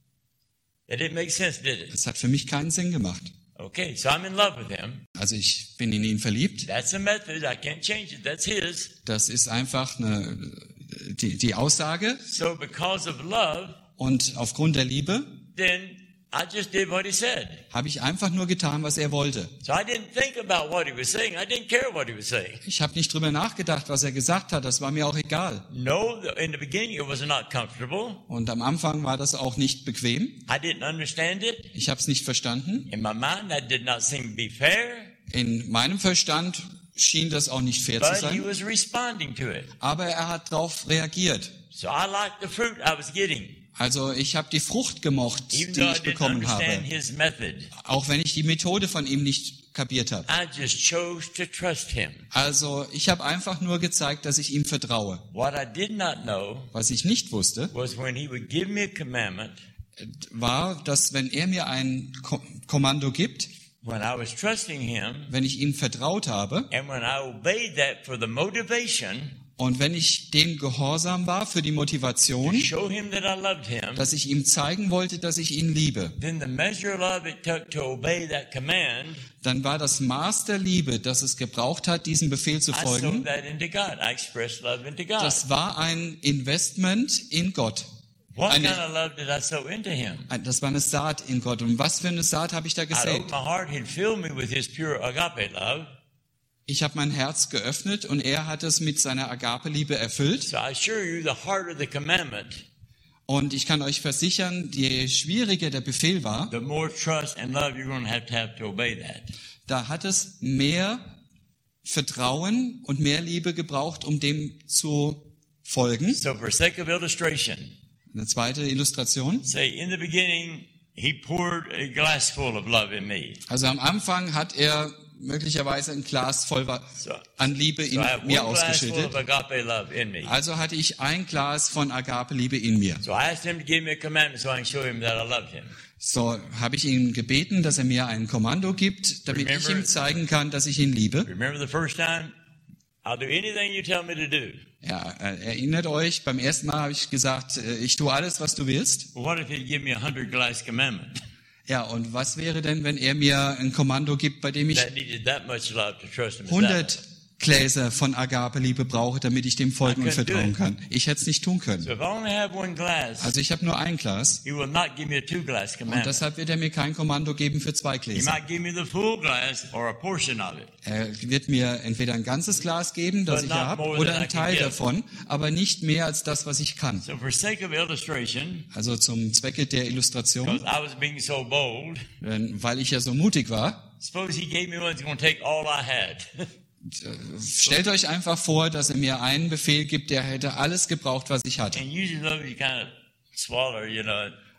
Speaker 1: That didn't make sense, did it?
Speaker 2: Das hat für mich keinen Sinn gemacht.
Speaker 1: Okay, so I'm in love with him.
Speaker 2: Also ich bin in ihn verliebt.
Speaker 1: That's a method. I can't change it. That's his.
Speaker 2: Das ist einfach eine, die, die Aussage.
Speaker 1: So because of love,
Speaker 2: Und aufgrund der Liebe
Speaker 1: then I just did what he said.
Speaker 2: habe ich einfach nur getan, was er wollte.
Speaker 1: So I didn't think about what he was saying. I didn't care what he was saying.
Speaker 2: Ich habe nicht drüber nachgedacht, was er gesagt hat. Das war mir auch egal.
Speaker 1: No, the- in the beginning it was not comfortable.
Speaker 2: Und am Anfang war das auch nicht bequem.
Speaker 1: I didn't understand it.
Speaker 2: Ich habe es nicht verstanden.
Speaker 1: In my mind, that did not seem to be fair.
Speaker 2: In meinem Verstand schien das auch nicht fair zu
Speaker 1: But he
Speaker 2: sein.
Speaker 1: was responding to it.
Speaker 2: Aber er hat darauf reagiert.
Speaker 1: So I liked the fruit I was getting,
Speaker 2: Also ich habe die Frucht gemocht,
Speaker 1: even
Speaker 2: die
Speaker 1: though I
Speaker 2: ich
Speaker 1: didn't
Speaker 2: bekommen
Speaker 1: understand
Speaker 2: habe.
Speaker 1: his method.
Speaker 2: Auch wenn ich die Methode von ihm nicht kapiert habe.
Speaker 1: I just chose to trust him.
Speaker 2: Also ich habe einfach nur gezeigt, dass ich ihm vertraue.
Speaker 1: What I did not know
Speaker 2: Was ich nicht wusste,
Speaker 1: was when he would give me a commandment,
Speaker 2: war, dass wenn er mir ein Ko- Kommando gibt,
Speaker 1: when I was trusting him,
Speaker 2: wenn ich ihm vertraut habe
Speaker 1: and when I obeyed that for the motivation
Speaker 2: und wenn ich dem gehorsam war für die
Speaker 1: to
Speaker 2: Motivation,
Speaker 1: show him that I loved him,
Speaker 2: dass ich ihm zeigen wollte, dass ich ihn liebe,
Speaker 1: then the measure of love it took to obey that command,
Speaker 2: dann war das Maß der Liebe, das es gebraucht hat, diesem Befehl zu
Speaker 1: I sowed
Speaker 2: folgen,
Speaker 1: that into God. I expressed love into God.
Speaker 2: das war ein Investment in Gott.
Speaker 1: What
Speaker 2: eine-
Speaker 1: kind of love did I sow into him?
Speaker 2: Das war eine Saat in Gott. Und was für eine Saat habe ich da
Speaker 1: I
Speaker 2: gesät?
Speaker 1: opened my heart. He'd filled me with his pure agape love.
Speaker 2: Ich habe mein Herz geöffnet und er hat es mit seiner Agape-Liebe erfüllt.
Speaker 1: So I assure you, the harder the commandment,
Speaker 2: Und ich kann euch versichern, je schwieriger der Befehl war,
Speaker 1: the more trust and love you're going to have to have to obey that.
Speaker 2: da hat es mehr Vertrauen und mehr Liebe gebraucht, um dem zu folgen.
Speaker 1: So for sake of illustration,
Speaker 2: Eine zweite Illustration.
Speaker 1: say in the beginning, he poured a glass full of love in me.
Speaker 2: Also am Anfang hat er möglicherweise ein Glas voll wa-
Speaker 1: So,
Speaker 2: an Liebe in
Speaker 1: so I have
Speaker 2: mir
Speaker 1: one glass full of
Speaker 2: ausgeschüttet.
Speaker 1: agape love in me.
Speaker 2: Also hatte ich ein Glas von Agape-Liebe in mir.
Speaker 1: So I asked him to give me a commandment so I can show him that I loved him.
Speaker 2: So habe ich ihn gebeten, dass er mir ein Kommando gibt, damit ich ihm zeigen kann, dass ich ihn liebe.
Speaker 1: Remember the first time? I'll do anything you tell me to do.
Speaker 2: Ja, äh, erinnert euch, beim ersten Mal habe ich gesagt, äh, ich tue alles, was du willst.
Speaker 1: Well, what if he'd give me a hundred glass commandment
Speaker 2: Ja, und was wäre denn, wenn er mir ein Kommando gibt, bei dem ich
Speaker 1: that needed that much love to trust him? as that
Speaker 2: hundert
Speaker 1: much?
Speaker 2: Gläser von Agape-Liebe brauche, damit ich dem folgen
Speaker 1: I
Speaker 2: und
Speaker 1: couldn't do
Speaker 2: vertrauen
Speaker 1: it.
Speaker 2: kann? Ich hätte es nicht tun können.
Speaker 1: So if I only have one glass,
Speaker 2: Also ich habe nur ein Glas
Speaker 1: he will not give me a two glass
Speaker 2: und
Speaker 1: commandment.
Speaker 2: deshalb wird er mir kein Kommando geben für zwei
Speaker 1: He
Speaker 2: Gläser.
Speaker 1: might give me the full glass or a portion of it.
Speaker 2: Er wird mir entweder ein ganzes Glas geben, das
Speaker 1: But
Speaker 2: ich
Speaker 1: not
Speaker 2: ja habe,
Speaker 1: more
Speaker 2: oder
Speaker 1: than I
Speaker 2: einen
Speaker 1: can
Speaker 2: Teil
Speaker 1: give.
Speaker 2: davon, aber nicht mehr als das, was ich kann.
Speaker 1: So for sake of illustration,
Speaker 2: Also zum Zwecke der Illustration,
Speaker 1: because I was being so bold,
Speaker 2: denn- weil ich ja so mutig war,
Speaker 1: suppose he gave me one that's going to take all I had.
Speaker 2: stellt euch einfach vor, dass er mir einen Befehl gibt, der hätte alles gebraucht, was ich hatte.
Speaker 1: And usually those you kind of swallow, you know.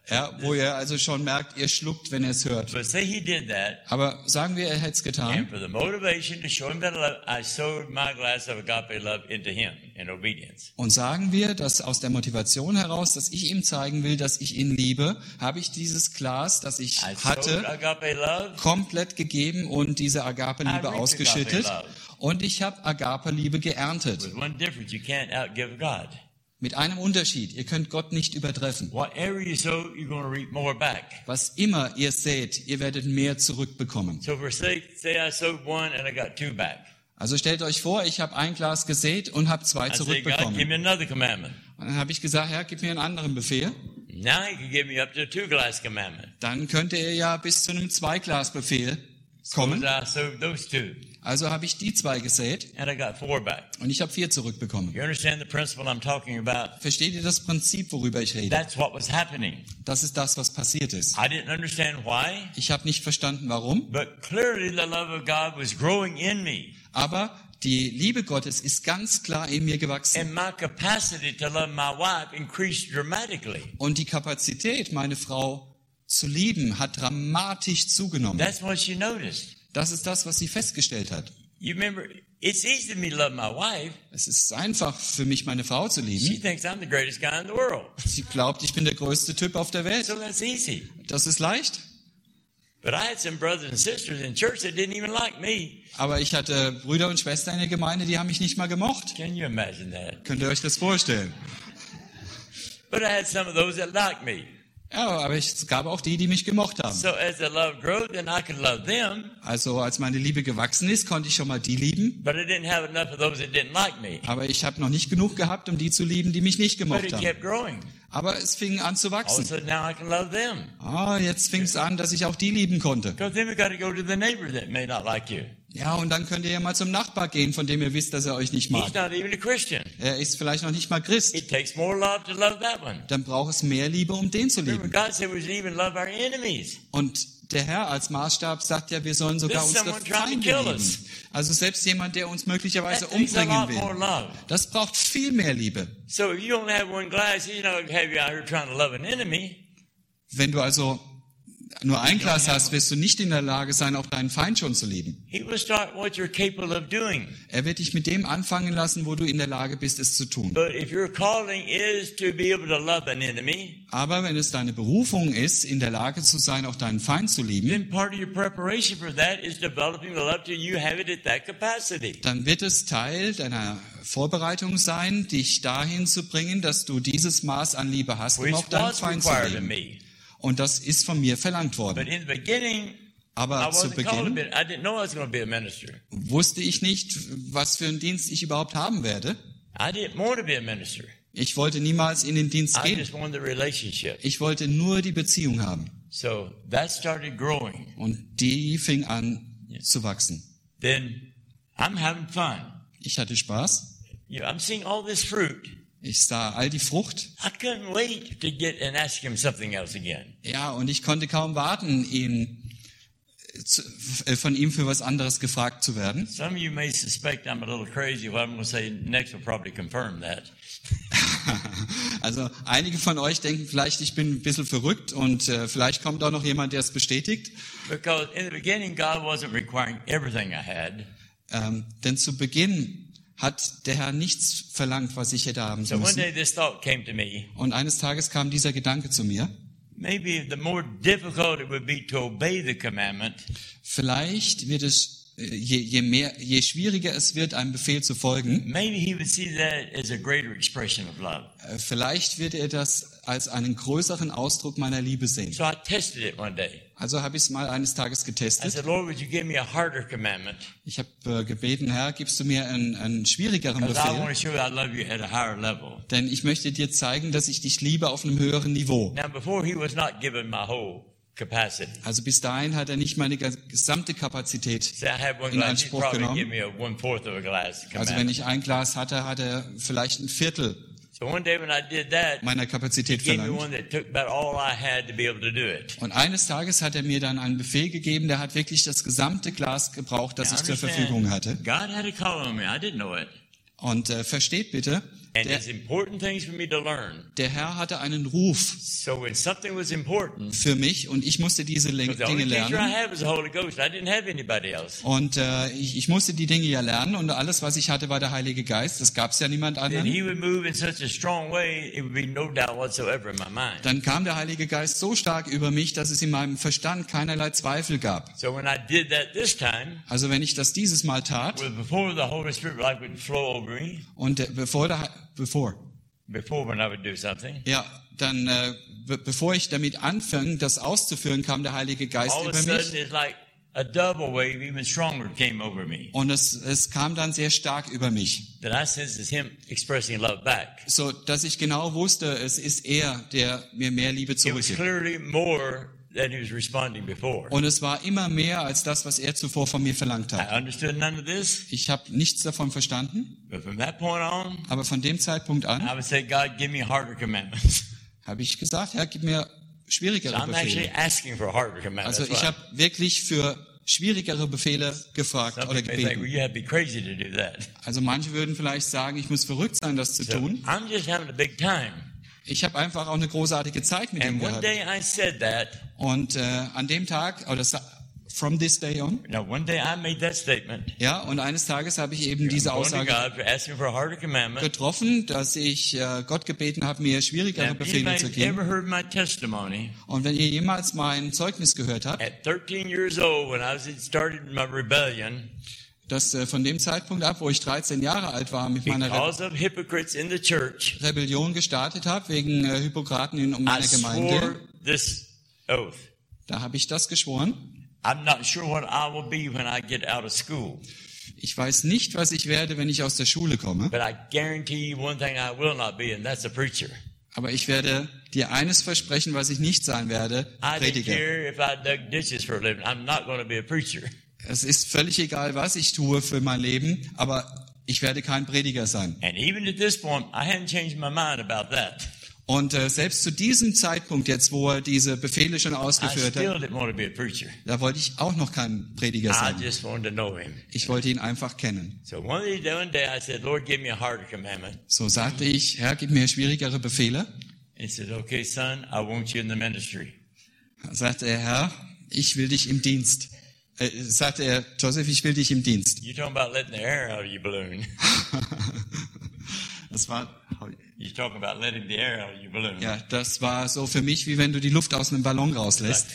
Speaker 2: Ja, wo ihr also schon merkt, ihr schluckt, wenn ihr es hört.
Speaker 1: But say he did that,
Speaker 2: Aber sagen wir, er hätte es
Speaker 1: and
Speaker 2: getan.
Speaker 1: for the motivation to show him that love, I sowed my glass of agape love into him in obedience.
Speaker 2: Und sagen wir, dass aus der Motivation heraus, dass ich ihm zeigen will, dass ich ihn liebe, habe ich dieses Glas, das ich
Speaker 1: I sowed
Speaker 2: hatte,
Speaker 1: agape love.
Speaker 2: komplett gegeben und diese Agape-Liebe
Speaker 1: I reaped
Speaker 2: ausgeschüttet.
Speaker 1: agape love.
Speaker 2: Und ich habe Agape-Liebe geerntet.
Speaker 1: With one difference, you can't outgive God.
Speaker 2: Mit einem Unterschied. Ihr könnt Gott nicht übertreffen.
Speaker 1: Whatever you sow, you're going to reap more back.
Speaker 2: Was immer ihr seht, ihr werdet mehr zurückbekommen.
Speaker 1: So for say, say I sowed one and I got two back.
Speaker 2: Also stellt euch vor, ich habe ein Glas gesät und habe zwei
Speaker 1: I say, God, give
Speaker 2: zurückbekommen.
Speaker 1: me another commandment.
Speaker 2: Und dann habe ich gesagt, Herr, gib mir einen anderen Befehl.
Speaker 1: Now he can give me up to a two-glass commandment.
Speaker 2: Dann könnte er ja bis zu einem Zwei-Glas-Befehl kommen.
Speaker 1: Suppose I sowed those two
Speaker 2: Also habe ich die zwei gesät
Speaker 1: and I got four back.
Speaker 2: und ich habe vier zurückbekommen.
Speaker 1: You understand the principle I'm talking about?
Speaker 2: Versteht ihr das Prinzip, worüber ich rede?
Speaker 1: That's what was happening.
Speaker 2: Das ist das, was passiert ist.
Speaker 1: I didn't understand why,
Speaker 2: Ich habe nicht verstanden, warum,
Speaker 1: but clearly the love of God was growing in me.
Speaker 2: aber die Liebe Gottes ist ganz klar in mir gewachsen.
Speaker 1: And my capacity to love my wife increased dramatically.
Speaker 2: Und die Kapazität, meine Frau zu lieben, hat dramatisch zugenommen.
Speaker 1: That's what she noticed.
Speaker 2: Das ist das, was sie festgestellt hat.
Speaker 1: You remember, it's easy for me to love my wife.
Speaker 2: Es ist einfach für mich, meine Frau zu
Speaker 1: She
Speaker 2: lieben.
Speaker 1: thinks I'm the greatest guy in the world.
Speaker 2: Sie glaubt, ich bin der größte Typ auf der Welt.
Speaker 1: So that's easy.
Speaker 2: Das ist leicht.
Speaker 1: But I had some brothers and sisters in church that didn't even like me.
Speaker 2: Aber ich hatte Brüder und Schwestern in der Gemeinde, die haben mich nicht mal gemocht.
Speaker 1: Can you imagine that?
Speaker 2: Könnt ihr euch das vorstellen?
Speaker 1: But I had some of those that liked me.
Speaker 2: Ja, aber es gab auch die, die mich gemocht haben.
Speaker 1: So as the love grew, then I could love them.
Speaker 2: Also als meine Liebe gewachsen ist, konnte ich schon mal die lieben.
Speaker 1: But I didn't have enough of those that didn't like me.
Speaker 2: Aber ich habe noch nicht genug gehabt, um die zu lieben, die mich nicht
Speaker 1: But
Speaker 2: gemocht
Speaker 1: it
Speaker 2: haben.
Speaker 1: kept growing.
Speaker 2: Aber es fing an zu
Speaker 1: All of a
Speaker 2: wachsen.
Speaker 1: sudden now I can love them.
Speaker 2: Ah, jetzt fing es an, dass ich auch die lieben konnte.
Speaker 1: Because then we got to go to the neighbor that may not like you.
Speaker 2: Ja, und dann könnt ihr ja mal zum Nachbar gehen, von dem ihr wisst, dass er euch nicht
Speaker 1: He's
Speaker 2: mag.
Speaker 1: not even a Christian.
Speaker 2: Er ist vielleicht noch nicht mal Christ.
Speaker 1: It takes more love to love that one.
Speaker 2: Dann braucht es mehr Liebe, um den zu
Speaker 1: Remember,
Speaker 2: lieben.
Speaker 1: God said we should even love our enemies.
Speaker 2: Und der Herr als Maßstab sagt ja, wir sollen sogar
Speaker 1: This is
Speaker 2: unsere
Speaker 1: someone trying to
Speaker 2: Feinde
Speaker 1: kill
Speaker 2: lieben.
Speaker 1: us.
Speaker 2: Also selbst jemand, der uns möglicherweise
Speaker 1: That takes a
Speaker 2: umbringen
Speaker 1: lot more
Speaker 2: will.
Speaker 1: love.
Speaker 2: Das braucht viel mehr Liebe.
Speaker 1: So if you only have one glass, he's not going to have you out here trying to love an enemy.
Speaker 2: Wenn du also nur ein Glas hast, wirst du nicht in der Lage sein, auch deinen Feind schon zu lieben.
Speaker 1: He will start what you're capable of doing.
Speaker 2: Er wird dich mit dem anfangen lassen, wo du in der Lage bist, es zu tun.
Speaker 1: But if your calling is to be able to love an enemy,
Speaker 2: Aber wenn es deine Berufung ist, in der Lage zu sein, auch deinen Feind zu lieben,
Speaker 1: then part of your preparation for that is developing the love till you have it at that capacity.
Speaker 2: dann wird es Teil deiner Vorbereitung sein, dich dahin zu bringen, dass du dieses Maß an Liebe hast, um
Speaker 1: Which
Speaker 2: auch deinen
Speaker 1: was
Speaker 2: Feind zu
Speaker 1: required of
Speaker 2: lieben.
Speaker 1: me.
Speaker 2: Und das ist von mir verlangt
Speaker 1: But
Speaker 2: worden.
Speaker 1: in the beginning, I
Speaker 2: Aber zu
Speaker 1: wasn't called to
Speaker 2: Beginn
Speaker 1: be, I didn't know I was going to be a minister.
Speaker 2: wusste ich nicht, was für einen Dienst ich überhaupt haben werde.
Speaker 1: I didn't want to be a minister.
Speaker 2: Ich wollte niemals in den Dienst
Speaker 1: I
Speaker 2: gehen.
Speaker 1: just wanted the relationship.
Speaker 2: Ich wollte nur die Beziehung haben.
Speaker 1: So that started growing.
Speaker 2: Und die fing an zu wachsen.
Speaker 1: Then I'm having fun.
Speaker 2: Ich hatte Spaß.
Speaker 1: You know, I'm seeing all this fruit.
Speaker 2: Ich sah all die Frucht.
Speaker 1: I couldn't wait to get and ask him something else again.
Speaker 2: Ja, und ich konnte kaum warten, ihn, zu, äh, von ihm für was anderes gefragt zu werden.
Speaker 1: Some of you may suspect I'm a little crazy. What I'm going to say next will probably confirm that.
Speaker 2: Also einige von euch denken vielleicht, ich bin ein bisschen verrückt und äh, vielleicht kommt auch noch jemand, der es bestätigt.
Speaker 1: Because in the beginning, God wasn't requiring everything I had.
Speaker 2: Ähm, denn zu Beginn hat der Herr nichts verlangt, was ich hätte haben
Speaker 1: So one
Speaker 2: müssen.
Speaker 1: day this thought came to me.
Speaker 2: Und eines Tages kam dieser Gedanke zu mir.
Speaker 1: Maybe the more difficult it would be to obey the commandment,
Speaker 2: Vielleicht wird es, äh, je, je mehr, je schwieriger es wird, einem Befehl zu folgen,
Speaker 1: maybe he would see that as a greater expression of love.
Speaker 2: äh, vielleicht wird er das als einen größeren Ausdruck meiner Liebe sehen.
Speaker 1: So I tested it one day.
Speaker 2: Also habe ich es mal eines Tages
Speaker 1: I
Speaker 2: getestet.
Speaker 1: said, Lord, would you give me a harder commandment?
Speaker 2: Ich habe äh, gebeten, Herr, gibst du mir einen, einen schwierigeren
Speaker 1: Because I want
Speaker 2: Befehl?
Speaker 1: to show you I love you at a higher level.
Speaker 2: Denn ich möchte dir zeigen, dass ich dich liebe auf einem höheren Niveau.
Speaker 1: Now, before he was not given my whole capacity.
Speaker 2: Also bis dahin hat er nicht meine ge- gesamte Kapazität.
Speaker 1: So I had one
Speaker 2: In
Speaker 1: glass, he'd
Speaker 2: Anspruch
Speaker 1: probably
Speaker 2: genommen.
Speaker 1: give me a one-fourth of a glass
Speaker 2: Also wenn
Speaker 1: commandment.
Speaker 2: ich ein Glas hatte, hat er vielleicht ein Viertel
Speaker 1: So one day when I did that,
Speaker 2: meiner Kapazität
Speaker 1: he gave me
Speaker 2: verlangt.
Speaker 1: one that took about all I had to be able to do it.
Speaker 2: Und eines Tages hat er mir dann einen Befehl gegeben, der hat wirklich das gesamte Glas gebraucht, das
Speaker 1: Now,
Speaker 2: ich zur
Speaker 1: understand,
Speaker 2: Verfügung hatte.
Speaker 1: God had a call on me. I didn't know it.
Speaker 2: Und äh, versteht bitte,
Speaker 1: And
Speaker 2: Der,
Speaker 1: it's important things for me to learn.
Speaker 2: der Herr hatte einen Ruf
Speaker 1: So when something was important,
Speaker 2: für mich und ich musste diese Le-
Speaker 1: because the
Speaker 2: Dinge
Speaker 1: only teacher I
Speaker 2: lernen.
Speaker 1: had was the Holy Ghost. I didn't have anybody else.
Speaker 2: Und äh, ich, ich musste die Dinge ja lernen und alles, was ich hatte, war der Heilige Geist. Das gab es ja niemand
Speaker 1: Then
Speaker 2: anderen.
Speaker 1: he would move in such a strong way, it would be no doubt whatsoever in my mind.
Speaker 2: Dann kam der Heilige Geist so stark über mich, dass es in meinem Verstand keinerlei Zweifel gab.
Speaker 1: So when I did that this time,
Speaker 2: Also wenn ich das dieses Mal tat
Speaker 1: well, before the Holy Spirit like would flow over me,
Speaker 2: und der, bevor der He- bevor
Speaker 1: before when I would do something,
Speaker 2: ja dann äh, be bevor ich damit anfing, das auszuführen, kam der Heilige Geist
Speaker 1: all of
Speaker 2: über
Speaker 1: a sudden
Speaker 2: mich
Speaker 1: it's like a double wave, even stronger, came over me.
Speaker 2: und es es kam dann sehr stark über mich,
Speaker 1: That I sensed as him expressing love back.
Speaker 2: so dass ich genau wusste, es ist er, der mir mehr Liebe
Speaker 1: It was
Speaker 2: zurückgibt.
Speaker 1: clearly more than he was responding before.
Speaker 2: Und es war immer mehr als das, was er zuvor von mir verlangt hat.
Speaker 1: I understood none of this,
Speaker 2: Ich habe nichts davon verstanden,
Speaker 1: but from that point on,
Speaker 2: aber von dem Zeitpunkt an
Speaker 1: I would say, God, give me harder commandments.
Speaker 2: habe ich gesagt, Herr, gib mir
Speaker 1: So
Speaker 2: schwierigere
Speaker 1: I'm actually
Speaker 2: Befehle.
Speaker 1: asking for harder commandments.
Speaker 2: Also
Speaker 1: That's
Speaker 2: ich
Speaker 1: why
Speaker 2: habe wirklich für schwierigere Befehle gefragt
Speaker 1: some
Speaker 2: oder
Speaker 1: people may think, well,
Speaker 2: gebeten.
Speaker 1: you have to be crazy to do that.
Speaker 2: Also manche würden vielleicht sagen, ich muss verrückt sein, das zu
Speaker 1: So
Speaker 2: tun.
Speaker 1: I'm just having a big time.
Speaker 2: Ich habe einfach auch eine großartige Zeit mit ihm
Speaker 1: And one
Speaker 2: gehabt.
Speaker 1: day I said that.
Speaker 2: Und äh, an dem Tag, oder sa- from this day on,
Speaker 1: Now, one day I made that statement.
Speaker 2: ja, und eines Tages habe ich eben diese
Speaker 1: I'm going to
Speaker 2: Aussage
Speaker 1: God for asking for a harder commandment.
Speaker 2: getroffen, dass ich äh, Gott gebeten habe, mir schwierigere
Speaker 1: Now, if
Speaker 2: Befehle zu
Speaker 1: anybody's
Speaker 2: geben.
Speaker 1: ever heard my testimony,
Speaker 2: Und wenn ihr jemals mein Zeugnis gehört habt,
Speaker 1: at thirteen years old, when I was started my rebellion,
Speaker 2: dass äh, von dem Zeitpunkt ab, wo ich dreizehn Jahre alt war, mit meiner Re
Speaker 1: because of hypocrites in the church,
Speaker 2: Rebellion gestartet habe, wegen äh, Hippokraten in um
Speaker 1: I
Speaker 2: meiner Gemeinde,
Speaker 1: swore this oath.
Speaker 2: da habe ich das geschworen.
Speaker 1: I'm not sure what I will be when I get out of school,
Speaker 2: Ich weiß nicht, was ich werde, wenn ich aus der Schule komme,
Speaker 1: but I guarantee you one thing I will not be, and that's a preacher.
Speaker 2: aber ich werde dir eines versprechen, was ich nicht sein werde,
Speaker 1: I don't
Speaker 2: Prediger.
Speaker 1: care if I dug ditches for a living. I'm not going to be a preacher.
Speaker 2: Es ist völlig egal, was ich tue für mein Leben, aber ich werde kein Prediger sein.
Speaker 1: And even at this point, I hadn't changed my mind about that.
Speaker 2: Und äh, selbst zu diesem Zeitpunkt jetzt, wo er diese Befehle schon
Speaker 1: I
Speaker 2: ausgeführt
Speaker 1: still
Speaker 2: hat,
Speaker 1: didn't want to be a preacher.
Speaker 2: da wollte ich auch noch kein Prediger
Speaker 1: I
Speaker 2: sein.
Speaker 1: just wanted to know him.
Speaker 2: Ich wollte ihn einfach kennen.
Speaker 1: So one day, one day I said, Lord, give me a harder commandment.
Speaker 2: So sagte ich, Herr, gib mir schwierigere Befehle.
Speaker 1: And he said, okay, son, I want you in the ministry.
Speaker 2: Da sagte er, Herr, ich will dich im Dienst. Äh, sagte er, Joseph, ich will dich im Dienst.
Speaker 1: You're talking about letting the air out of your balloon.
Speaker 2: Das war,
Speaker 1: You're talking about letting the air out of your balloon.
Speaker 2: ja, das war so für mich, wie wenn du die Luft aus einem Ballon rauslässt.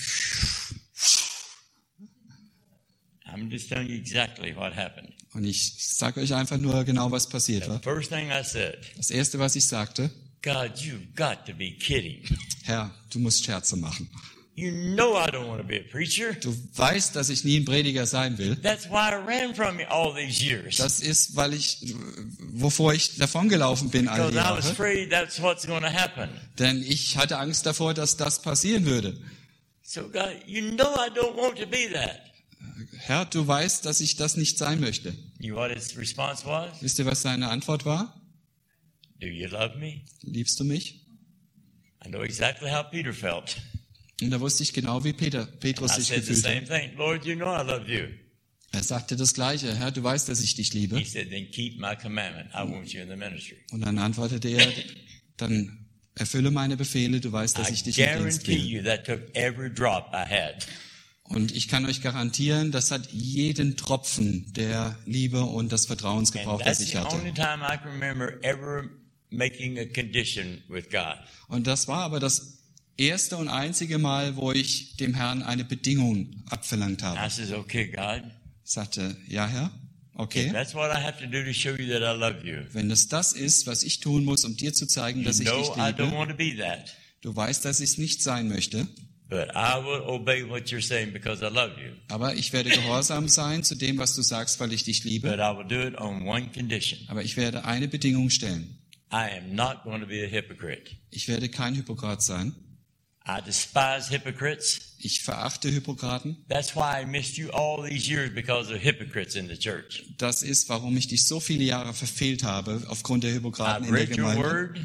Speaker 1: I'm just telling you exactly what happened.
Speaker 2: Und ich sage euch einfach nur genau, was passiert
Speaker 1: The
Speaker 2: war.
Speaker 1: first thing I said,
Speaker 2: Das Erste, was ich sagte,
Speaker 1: God, you've got to be kidding.
Speaker 2: Herr, du musst Scherze machen.
Speaker 1: You know I don't want to be a preacher.
Speaker 2: Du weißt, dass ich nie ein Prediger sein will.
Speaker 1: That's why I ran from you all these years.
Speaker 2: Das ist, weil ich, wovor ich davongelaufen bin all
Speaker 1: Because
Speaker 2: die
Speaker 1: I was
Speaker 2: Jahre.
Speaker 1: afraid that's what's going to happen.
Speaker 2: Denn ich hatte Angst davor, dass das passieren würde.
Speaker 1: So God, you know I don't want to be that.
Speaker 2: Herr, du weißt, dass ich das nicht sein möchte.
Speaker 1: You know what his response was?
Speaker 2: Wisst ihr, was seine Antwort war?
Speaker 1: Do you love me?
Speaker 2: Liebst du mich?
Speaker 1: I know exactly how Peter felt.
Speaker 2: Und da wusste ich genau, wie Peter, Petrus
Speaker 1: I
Speaker 2: sich
Speaker 1: said the
Speaker 2: gefühlt
Speaker 1: same
Speaker 2: hat.
Speaker 1: thing. Lord, you know I love you.
Speaker 2: Er sagte das Gleiche. Herr, du weißt, dass ich dich liebe.
Speaker 1: He said, then keep my commandment. I want you in the ministry.
Speaker 2: Und dann antwortete er, dann erfülle meine Befehle, du weißt, dass
Speaker 1: I
Speaker 2: ich dich im Dienst
Speaker 1: guarantee
Speaker 2: will.
Speaker 1: you that took every drop I had.
Speaker 2: Und ich kann euch garantieren, das hat jeden Tropfen der Liebe und des Vertrauens
Speaker 1: And
Speaker 2: gebraucht, das
Speaker 1: that's
Speaker 2: ich
Speaker 1: the only
Speaker 2: hatte.
Speaker 1: time I can remember ever making a condition with God.
Speaker 2: Und das war aber das erste und einzige Mal, wo ich dem Herrn eine Bedingung abverlangt
Speaker 1: I
Speaker 2: habe.
Speaker 1: says, okay, God,
Speaker 2: Ich sagte, ja Herr, okay.
Speaker 1: that's what I have to do to show you that I love you.
Speaker 2: Wenn es das ist, was ich tun muss, um dir zu zeigen,
Speaker 1: You
Speaker 2: dass ich
Speaker 1: know
Speaker 2: dich
Speaker 1: I don't
Speaker 2: liebe,
Speaker 1: want to be that,
Speaker 2: du weißt, dass ich es nicht sein möchte,
Speaker 1: but I will obey what you're saying because I love you.
Speaker 2: aber ich werde gehorsam sein zu dem, was du sagst, weil ich dich liebe.
Speaker 1: But I will do it on one condition.
Speaker 2: Aber ich werde eine Bedingung stellen.
Speaker 1: I am not going to be a hypocrite.
Speaker 2: Ich werde kein Hypokrat sein.
Speaker 1: I despise hypocrites.
Speaker 2: Ich verachte Hypokraten.
Speaker 1: That's why I missed you all these years because of hypocrites in the church.
Speaker 2: Das ist, warum ich dich so viele Jahre verfehlt habe, aufgrund der Hypokraten
Speaker 1: I've
Speaker 2: in der
Speaker 1: read your
Speaker 2: Gemeinde.
Speaker 1: word.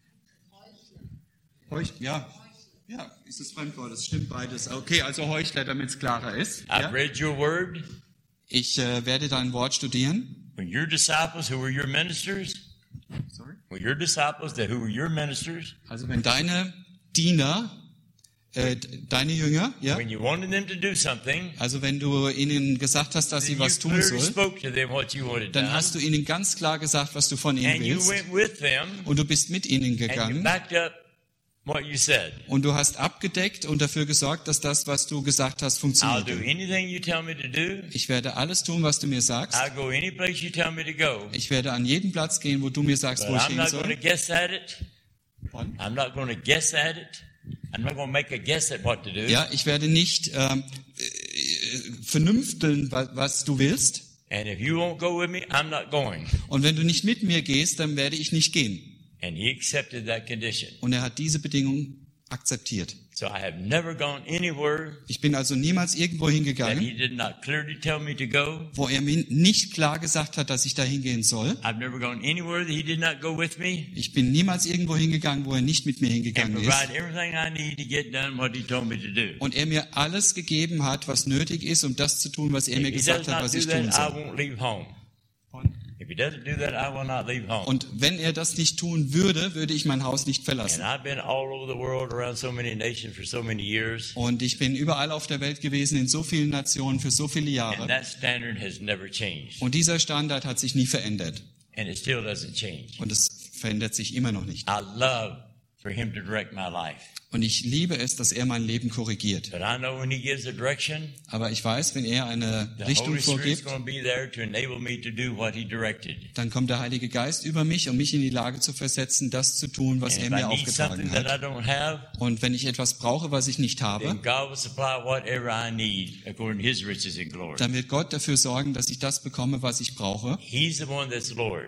Speaker 2: Heuch, ja, ja, ist das Fremdwort, das stimmt beides. Okay, also Heuchler, damit es klarer ist.
Speaker 1: I've
Speaker 2: Ja?
Speaker 1: read your word.
Speaker 2: Ich äh, werde dein Wort studieren.
Speaker 1: When your disciples, who were your ministers,
Speaker 2: Sorry?
Speaker 1: when your disciples, that who were your ministers,
Speaker 2: Also wenn deine Diener, äh, deine Jünger, ja,
Speaker 1: when you wanted them to do something,
Speaker 2: also wenn du ihnen gesagt hast, dass sie
Speaker 1: then you
Speaker 2: was tun
Speaker 1: clearly
Speaker 2: sollen,
Speaker 1: spoke to them what you wanted
Speaker 2: dann
Speaker 1: done,
Speaker 2: hast du ihnen ganz klar gesagt, was du von ihnen
Speaker 1: and you
Speaker 2: willst,
Speaker 1: went with them,
Speaker 2: und du bist mit ihnen
Speaker 1: and you
Speaker 2: gegangen,
Speaker 1: backed up what you said.
Speaker 2: und du hast abgedeckt und dafür gesorgt, dass das, was du gesagt hast,
Speaker 1: I'll
Speaker 2: funktioniert.
Speaker 1: do anything you tell me to do.
Speaker 2: Ich werde alles tun, was du mir sagst.
Speaker 1: I'll go any place you tell me to go.
Speaker 2: Ich werde an jeden Platz gehen, wo du mir sagst,
Speaker 1: But
Speaker 2: wo ich
Speaker 1: I'm
Speaker 2: hin
Speaker 1: not going to
Speaker 2: soll.
Speaker 1: guess at it. I'm not going to guess at it. I'm not going to make a guess at what to do.
Speaker 2: Ja, ich werde nicht ähm, äh, vernünfteln, was, was du willst.
Speaker 1: And if you won't go with me, I'm not going.
Speaker 2: Und wenn du nicht mit mir gehst, dann werde ich nicht gehen.
Speaker 1: And he accepted that condition.
Speaker 2: Und er hat diese Bedingung akzeptiert.
Speaker 1: So I have never gone anywhere
Speaker 2: Ich bin also niemals irgendwo
Speaker 1: that
Speaker 2: hingegangen,
Speaker 1: he did not clearly tell me to go.
Speaker 2: wo er mir nicht klar gesagt hat, dass ich da hingehen soll.
Speaker 1: I've never gone anywhere that he did not go with me
Speaker 2: Ich bin niemals irgendwo hingegangen, wo er nicht mit mir
Speaker 1: and
Speaker 2: hingegangen ist.
Speaker 1: provide everything I need to get done what he told me to do.
Speaker 2: Und er mir alles gegeben hat, was nötig ist, um das zu tun, was er mir
Speaker 1: If he does
Speaker 2: gesagt hat,
Speaker 1: not
Speaker 2: was
Speaker 1: do
Speaker 2: ich tun
Speaker 1: that, I
Speaker 2: soll.
Speaker 1: won't leave home. If he doesn't do that, I will not leave home.
Speaker 2: Und wenn er das nicht tun würde, würde ich mein Haus nicht
Speaker 1: And
Speaker 2: verlassen.
Speaker 1: I've been all over the world around so many nations for so many years.
Speaker 2: Und ich bin überall auf der Welt gewesen, in so vielen Nationen, für so viele
Speaker 1: And
Speaker 2: Jahre.
Speaker 1: that standard has never changed.
Speaker 2: Und dieser Standard hat sich nie verändert.
Speaker 1: And it still doesn't change.
Speaker 2: Und es verändert sich immer noch nicht.
Speaker 1: I love for him to direct my life.
Speaker 2: Und ich liebe es, dass er mein Leben korrigiert.
Speaker 1: But I know when he gives a direction,
Speaker 2: Aber ich weiß, wenn er eine
Speaker 1: the
Speaker 2: Richtung
Speaker 1: Holy Spirit's
Speaker 2: vorgibt,
Speaker 1: going to be there to enable me to do what he directed.
Speaker 2: dann kommt der Heilige Geist über mich, um mich in die Lage zu versetzen, das zu tun, was
Speaker 1: And
Speaker 2: er
Speaker 1: if
Speaker 2: mir
Speaker 1: I need
Speaker 2: aufgetragen
Speaker 1: something that
Speaker 2: hat.
Speaker 1: I don't have,
Speaker 2: Und wenn ich etwas brauche, was ich nicht habe,
Speaker 1: then God will supply whatever I need according to his riches and glory.
Speaker 2: dann wird Gott dafür sorgen, dass ich das bekomme, was ich brauche,
Speaker 1: He's the one that's Lord.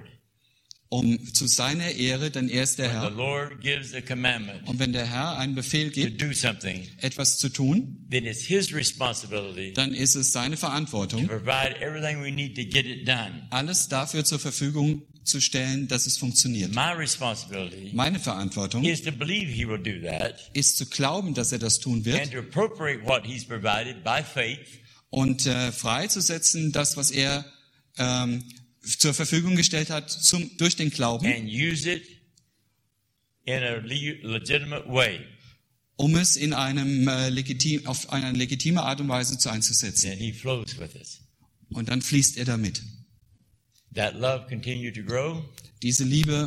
Speaker 2: um zu seiner Ehre, denn er ist der
Speaker 1: When the
Speaker 2: Herr.
Speaker 1: Lord gives a commandment
Speaker 2: Und wenn der Herr einen Befehl
Speaker 1: to
Speaker 2: gibt,
Speaker 1: do something,
Speaker 2: etwas zu tun,
Speaker 1: then it's his responsibility
Speaker 2: dann ist es seine
Speaker 1: to
Speaker 2: Verantwortung,
Speaker 1: provide everything we need to get it done.
Speaker 2: alles dafür zur Verfügung zu stellen, dass es funktioniert.
Speaker 1: My responsibility
Speaker 2: Meine Verantwortung
Speaker 1: is to believe he will do that
Speaker 2: ist zu glauben, dass er das tun wird
Speaker 1: and to appropriate what he's provided by faith
Speaker 2: und äh, freizusetzen, das, was er ähm, zur Verfügung gestellt hat, zum, durch den Glauben,
Speaker 1: and use it in a le- legitimate way.
Speaker 2: um es in einem äh, legitim, auf eine legitime Art und Weise zu einzusetzen.
Speaker 1: And he flows with us.
Speaker 2: Und dann fließt er damit.
Speaker 1: That love continued to grow.
Speaker 2: Diese Liebe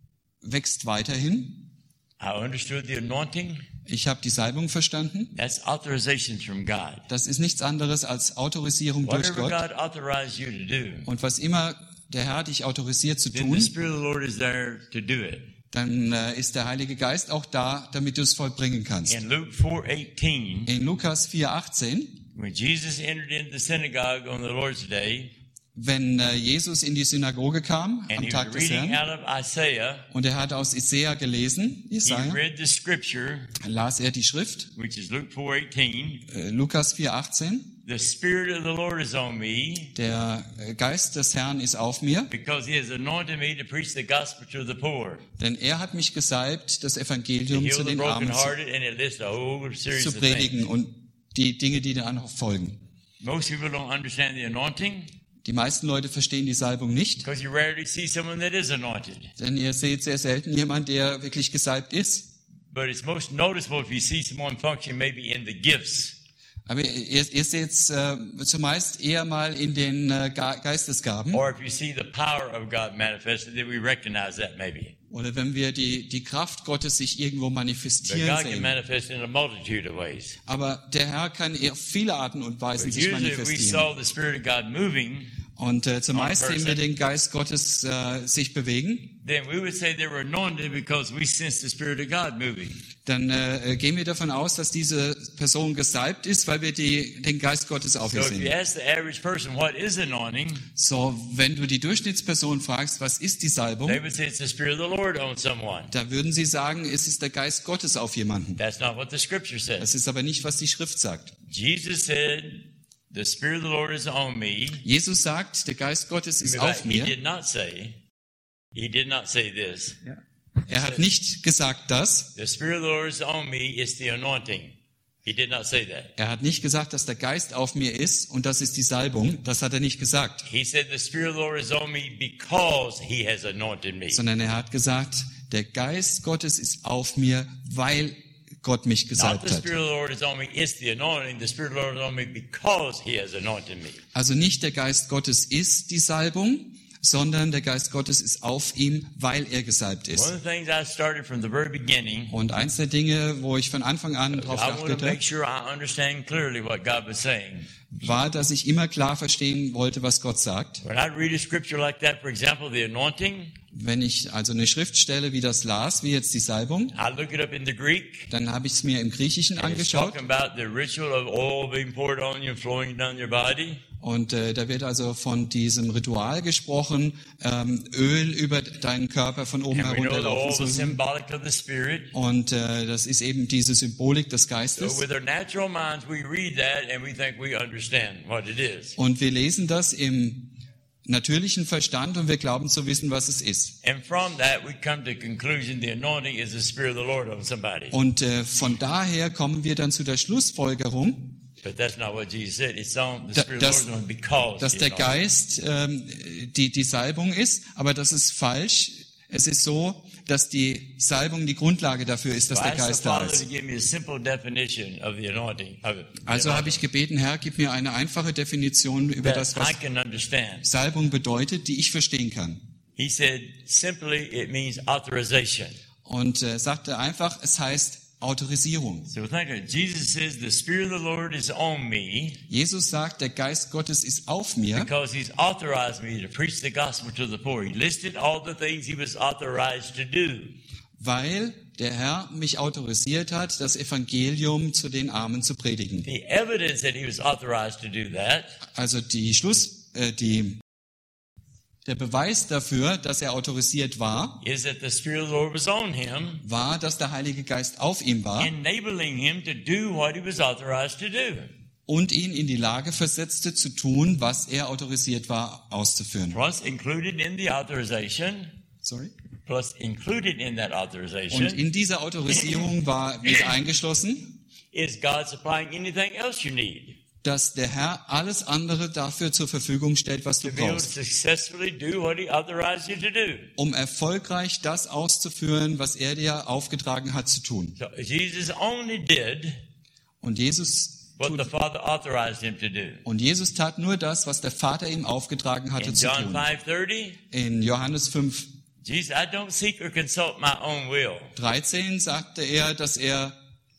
Speaker 2: wächst weiterhin.
Speaker 1: I understood the anointing.
Speaker 2: Ich habe die Salbung verstanden.
Speaker 1: That's authorizations from God.
Speaker 2: Das ist nichts anderes als Autorisierung durch
Speaker 1: Whatever
Speaker 2: Gott.
Speaker 1: God authorized you to do,
Speaker 2: Und was immer der Herr dich autorisiert zu
Speaker 1: then the
Speaker 2: tun,
Speaker 1: Spirit of the Lord is there to do it.
Speaker 2: dann äh, ist der Heilige Geist auch da, damit du es vollbringen kannst.
Speaker 1: In Luke four eighteen,
Speaker 2: In Lukas vier achtzehn,
Speaker 1: when Jesus entered into the synagogue on the Lord's day,
Speaker 2: wenn äh, Jesus in die Synagoge kam
Speaker 1: and
Speaker 2: am
Speaker 1: he
Speaker 2: Tag
Speaker 1: was
Speaker 2: des
Speaker 1: reading
Speaker 2: Herrn
Speaker 1: out of Isaiah,
Speaker 2: und er hat aus Isaiah gelesen,
Speaker 1: he
Speaker 2: Jesaja,
Speaker 1: read the scripture,
Speaker 2: las er die Schrift,
Speaker 1: which is Luke four eighteen.
Speaker 2: äh, Lukas vier achtzehn,
Speaker 1: The Spirit of the Lord is on me,
Speaker 2: der äh, Geist des Herrn ist auf mir,
Speaker 1: because he has anointed me to preach the gospel to the poor,
Speaker 2: denn er hat mich gesalbt, das
Speaker 1: to
Speaker 2: Evangelium
Speaker 1: heal
Speaker 2: zu
Speaker 1: the
Speaker 2: den Armen zu,
Speaker 1: brokenhearted, and it lists a whole series
Speaker 2: zu
Speaker 1: of things.
Speaker 2: predigen und die Dinge, die dann noch folgen.
Speaker 1: Most people don't understand the anointing
Speaker 2: Die meisten Leute verstehen die Salbung nicht,
Speaker 1: because you rarely see someone that is anointed.
Speaker 2: denn ihr seht sehr selten jemand, der wirklich gesalbt ist.
Speaker 1: But it's most noticeable if you see someone function maybe in the gifts.
Speaker 2: Aber ihr, ihr seht es äh, zumeist eher mal in den äh, Ge- Geistesgaben.
Speaker 1: Or if you see the power of God manifested, then we recognize that maybe.
Speaker 2: Oder wenn wir die, die Kraft Gottes sich irgendwo
Speaker 1: But
Speaker 2: manifestieren
Speaker 1: God can
Speaker 2: sehen.
Speaker 1: manifest in a multitude of ways.
Speaker 2: Aber der Herr kann auf viele Arten und Weisen
Speaker 1: But
Speaker 2: sich
Speaker 1: usually if we
Speaker 2: manifestieren.
Speaker 1: saw the Spirit of God moving,
Speaker 2: Und äh, zumeist
Speaker 1: on a
Speaker 2: sehen wir
Speaker 1: person.
Speaker 2: den Geist Gottes äh, sich bewegen.
Speaker 1: then we would say they were anointed because we sense the Spirit of God moving.
Speaker 2: Dann äh, gehen wir davon aus, dass diese Person gesalbt ist, weil wir die, den Geist Gottes auf
Speaker 1: So
Speaker 2: ihr
Speaker 1: if you
Speaker 2: sehen.
Speaker 1: ask the average person what is anointing,
Speaker 2: So, wenn du die Durchschnittsperson fragst, was ist die Salbung?
Speaker 1: they would say it's the Spirit of the Lord on someone.
Speaker 2: Da würden sie sagen, es ist der Geist Gottes auf jemanden.
Speaker 1: That's not what the Scripture says.
Speaker 2: Das ist aber nicht, was die Schrift sagt.
Speaker 1: Jesus said, the Spirit of the Lord is on me.
Speaker 2: Jesus sagt, der Geist Gottes ist auf
Speaker 1: He
Speaker 2: mir.
Speaker 1: did not say, he did not say this.
Speaker 2: Er hat nicht gesagt das.
Speaker 1: The Spirit of the Lord is on me is the anointing. He did not say that.
Speaker 2: Er hat nicht gesagt, dass der Geist auf mir ist und das ist die Salbung. Das hat er nicht gesagt.
Speaker 1: He said the Spirit of the Lord is on me because he has anointed me.
Speaker 2: Sondern er hat gesagt, der Geist Gottes ist auf mir, weil Gott mich
Speaker 1: Not
Speaker 2: gesalbt
Speaker 1: the
Speaker 2: hat.
Speaker 1: Spirit of the Lord is on me, it's the anointing. The Spirit of the Lord is on me because he has anointed me.
Speaker 2: Also nicht der Geist Gottes ist die Salbung, sondern der Geist Gottes ist auf ihm, weil er gesalbt
Speaker 1: One
Speaker 2: ist.
Speaker 1: of the things I started from the very beginning,
Speaker 2: Und eins der Dinge, wo ich von Anfang an
Speaker 1: I
Speaker 2: darauf
Speaker 1: want to
Speaker 2: achtete,
Speaker 1: make sure I understand clearly what God was saying.
Speaker 2: war, dass ich immer klar verstehen wollte, was Gott sagt.
Speaker 1: When I read a scripture like that, for example, the anointing,
Speaker 2: Wenn ich also eine Schriftstelle wie das las, wie jetzt die Salbung,
Speaker 1: I look it up in the Greek.
Speaker 2: dann habe ich es mir im Griechischen
Speaker 1: And it's
Speaker 2: angeschaut.
Speaker 1: talking about the ritual of oil being poured on you and flowing down your body.
Speaker 2: Und äh, da wird also von diesem Ritual gesprochen, ähm, Öl über deinen Körper von oben
Speaker 1: And we know the oil
Speaker 2: herunterlaufen zu
Speaker 1: was
Speaker 2: lassen.
Speaker 1: symbolic of the Spirit.
Speaker 2: Und äh, das ist eben diese Symbolik des
Speaker 1: So
Speaker 2: Geistes.
Speaker 1: with our natural minds, we read that and we think we understand what it is.
Speaker 2: Und wir lesen das im natürlichen Verstand und wir glauben zu wissen, was es ist.
Speaker 1: And from that, we come to the conclusion the anointing is the Spirit of the Lord on somebody.
Speaker 2: Und äh, von daher kommen wir dann zu der Schlussfolgerung,
Speaker 1: But that's not what Jesus said. It's on the
Speaker 2: Da-
Speaker 1: Spirit of
Speaker 2: dass-
Speaker 1: the Lord is on because
Speaker 2: dass
Speaker 1: he's
Speaker 2: der
Speaker 1: anointed.
Speaker 2: Geist ähm, die, die Salbung ist, aber das ist falsch. Es ist so, dass die Salbung die Grundlage dafür ist, dass
Speaker 1: So I
Speaker 2: der
Speaker 1: asked the
Speaker 2: Geist da
Speaker 1: Father to
Speaker 2: ist.
Speaker 1: give me a simple definition of the anointing. Of it.
Speaker 2: Also habe ich gebeten, Herr, gib mir eine einfache Definition über das,
Speaker 1: that
Speaker 2: was
Speaker 1: I can understand.
Speaker 2: Salbung bedeutet, die ich verstehen kann.
Speaker 1: He said, simply, it means authorization.
Speaker 2: Und äh, sagte einfach, es heißt Autorisierung.
Speaker 1: So think of it. Jesus says, the Spirit of the Lord is on me
Speaker 2: Jesus sagt, der Geist Gottes ist auf mir,
Speaker 1: because he's authorized me to preach the gospel to the poor. He listed all the things he was authorized to do.
Speaker 2: weil der Herr mich autorisiert hat, das Evangelium zu den Armen zu predigen.
Speaker 1: The evidence that he was authorized to do that
Speaker 2: Also die Schluss, äh, die, der Beweis dafür, dass er autorisiert war,
Speaker 1: is that the Spirit of the Lord was on him,
Speaker 2: war, dass der Heilige Geist auf ihm war
Speaker 1: enabling him to do what he was authorized to do.
Speaker 2: und ihn in die Lage versetzte, zu tun, was er autorisiert war, auszuführen.
Speaker 1: Plus included in the authorization,
Speaker 2: Sorry?
Speaker 1: plus included in that
Speaker 2: Und
Speaker 1: authorization
Speaker 2: in dieser Autorisierung war mit eingeschlossen,
Speaker 1: is God supplying anything else you need
Speaker 2: dass der Herr alles andere dafür zur Verfügung stellt, was du
Speaker 1: to be able to
Speaker 2: brauchst,
Speaker 1: successfully do what he authorized you to do.
Speaker 2: um erfolgreich das auszuführen, was er dir aufgetragen hat zu tun.
Speaker 1: So Jesus only did
Speaker 2: Und Jesus
Speaker 1: what
Speaker 2: tut,
Speaker 1: the Father authorized him to do.
Speaker 2: und Jesus tat nur das, was der Vater ihm aufgetragen hatte
Speaker 1: In
Speaker 2: zu
Speaker 1: John
Speaker 2: tun.
Speaker 1: five thirty,
Speaker 2: In Johannes fünf
Speaker 1: Jesus, I don't seek or consult my own will.
Speaker 2: dreizehn sagte er, dass er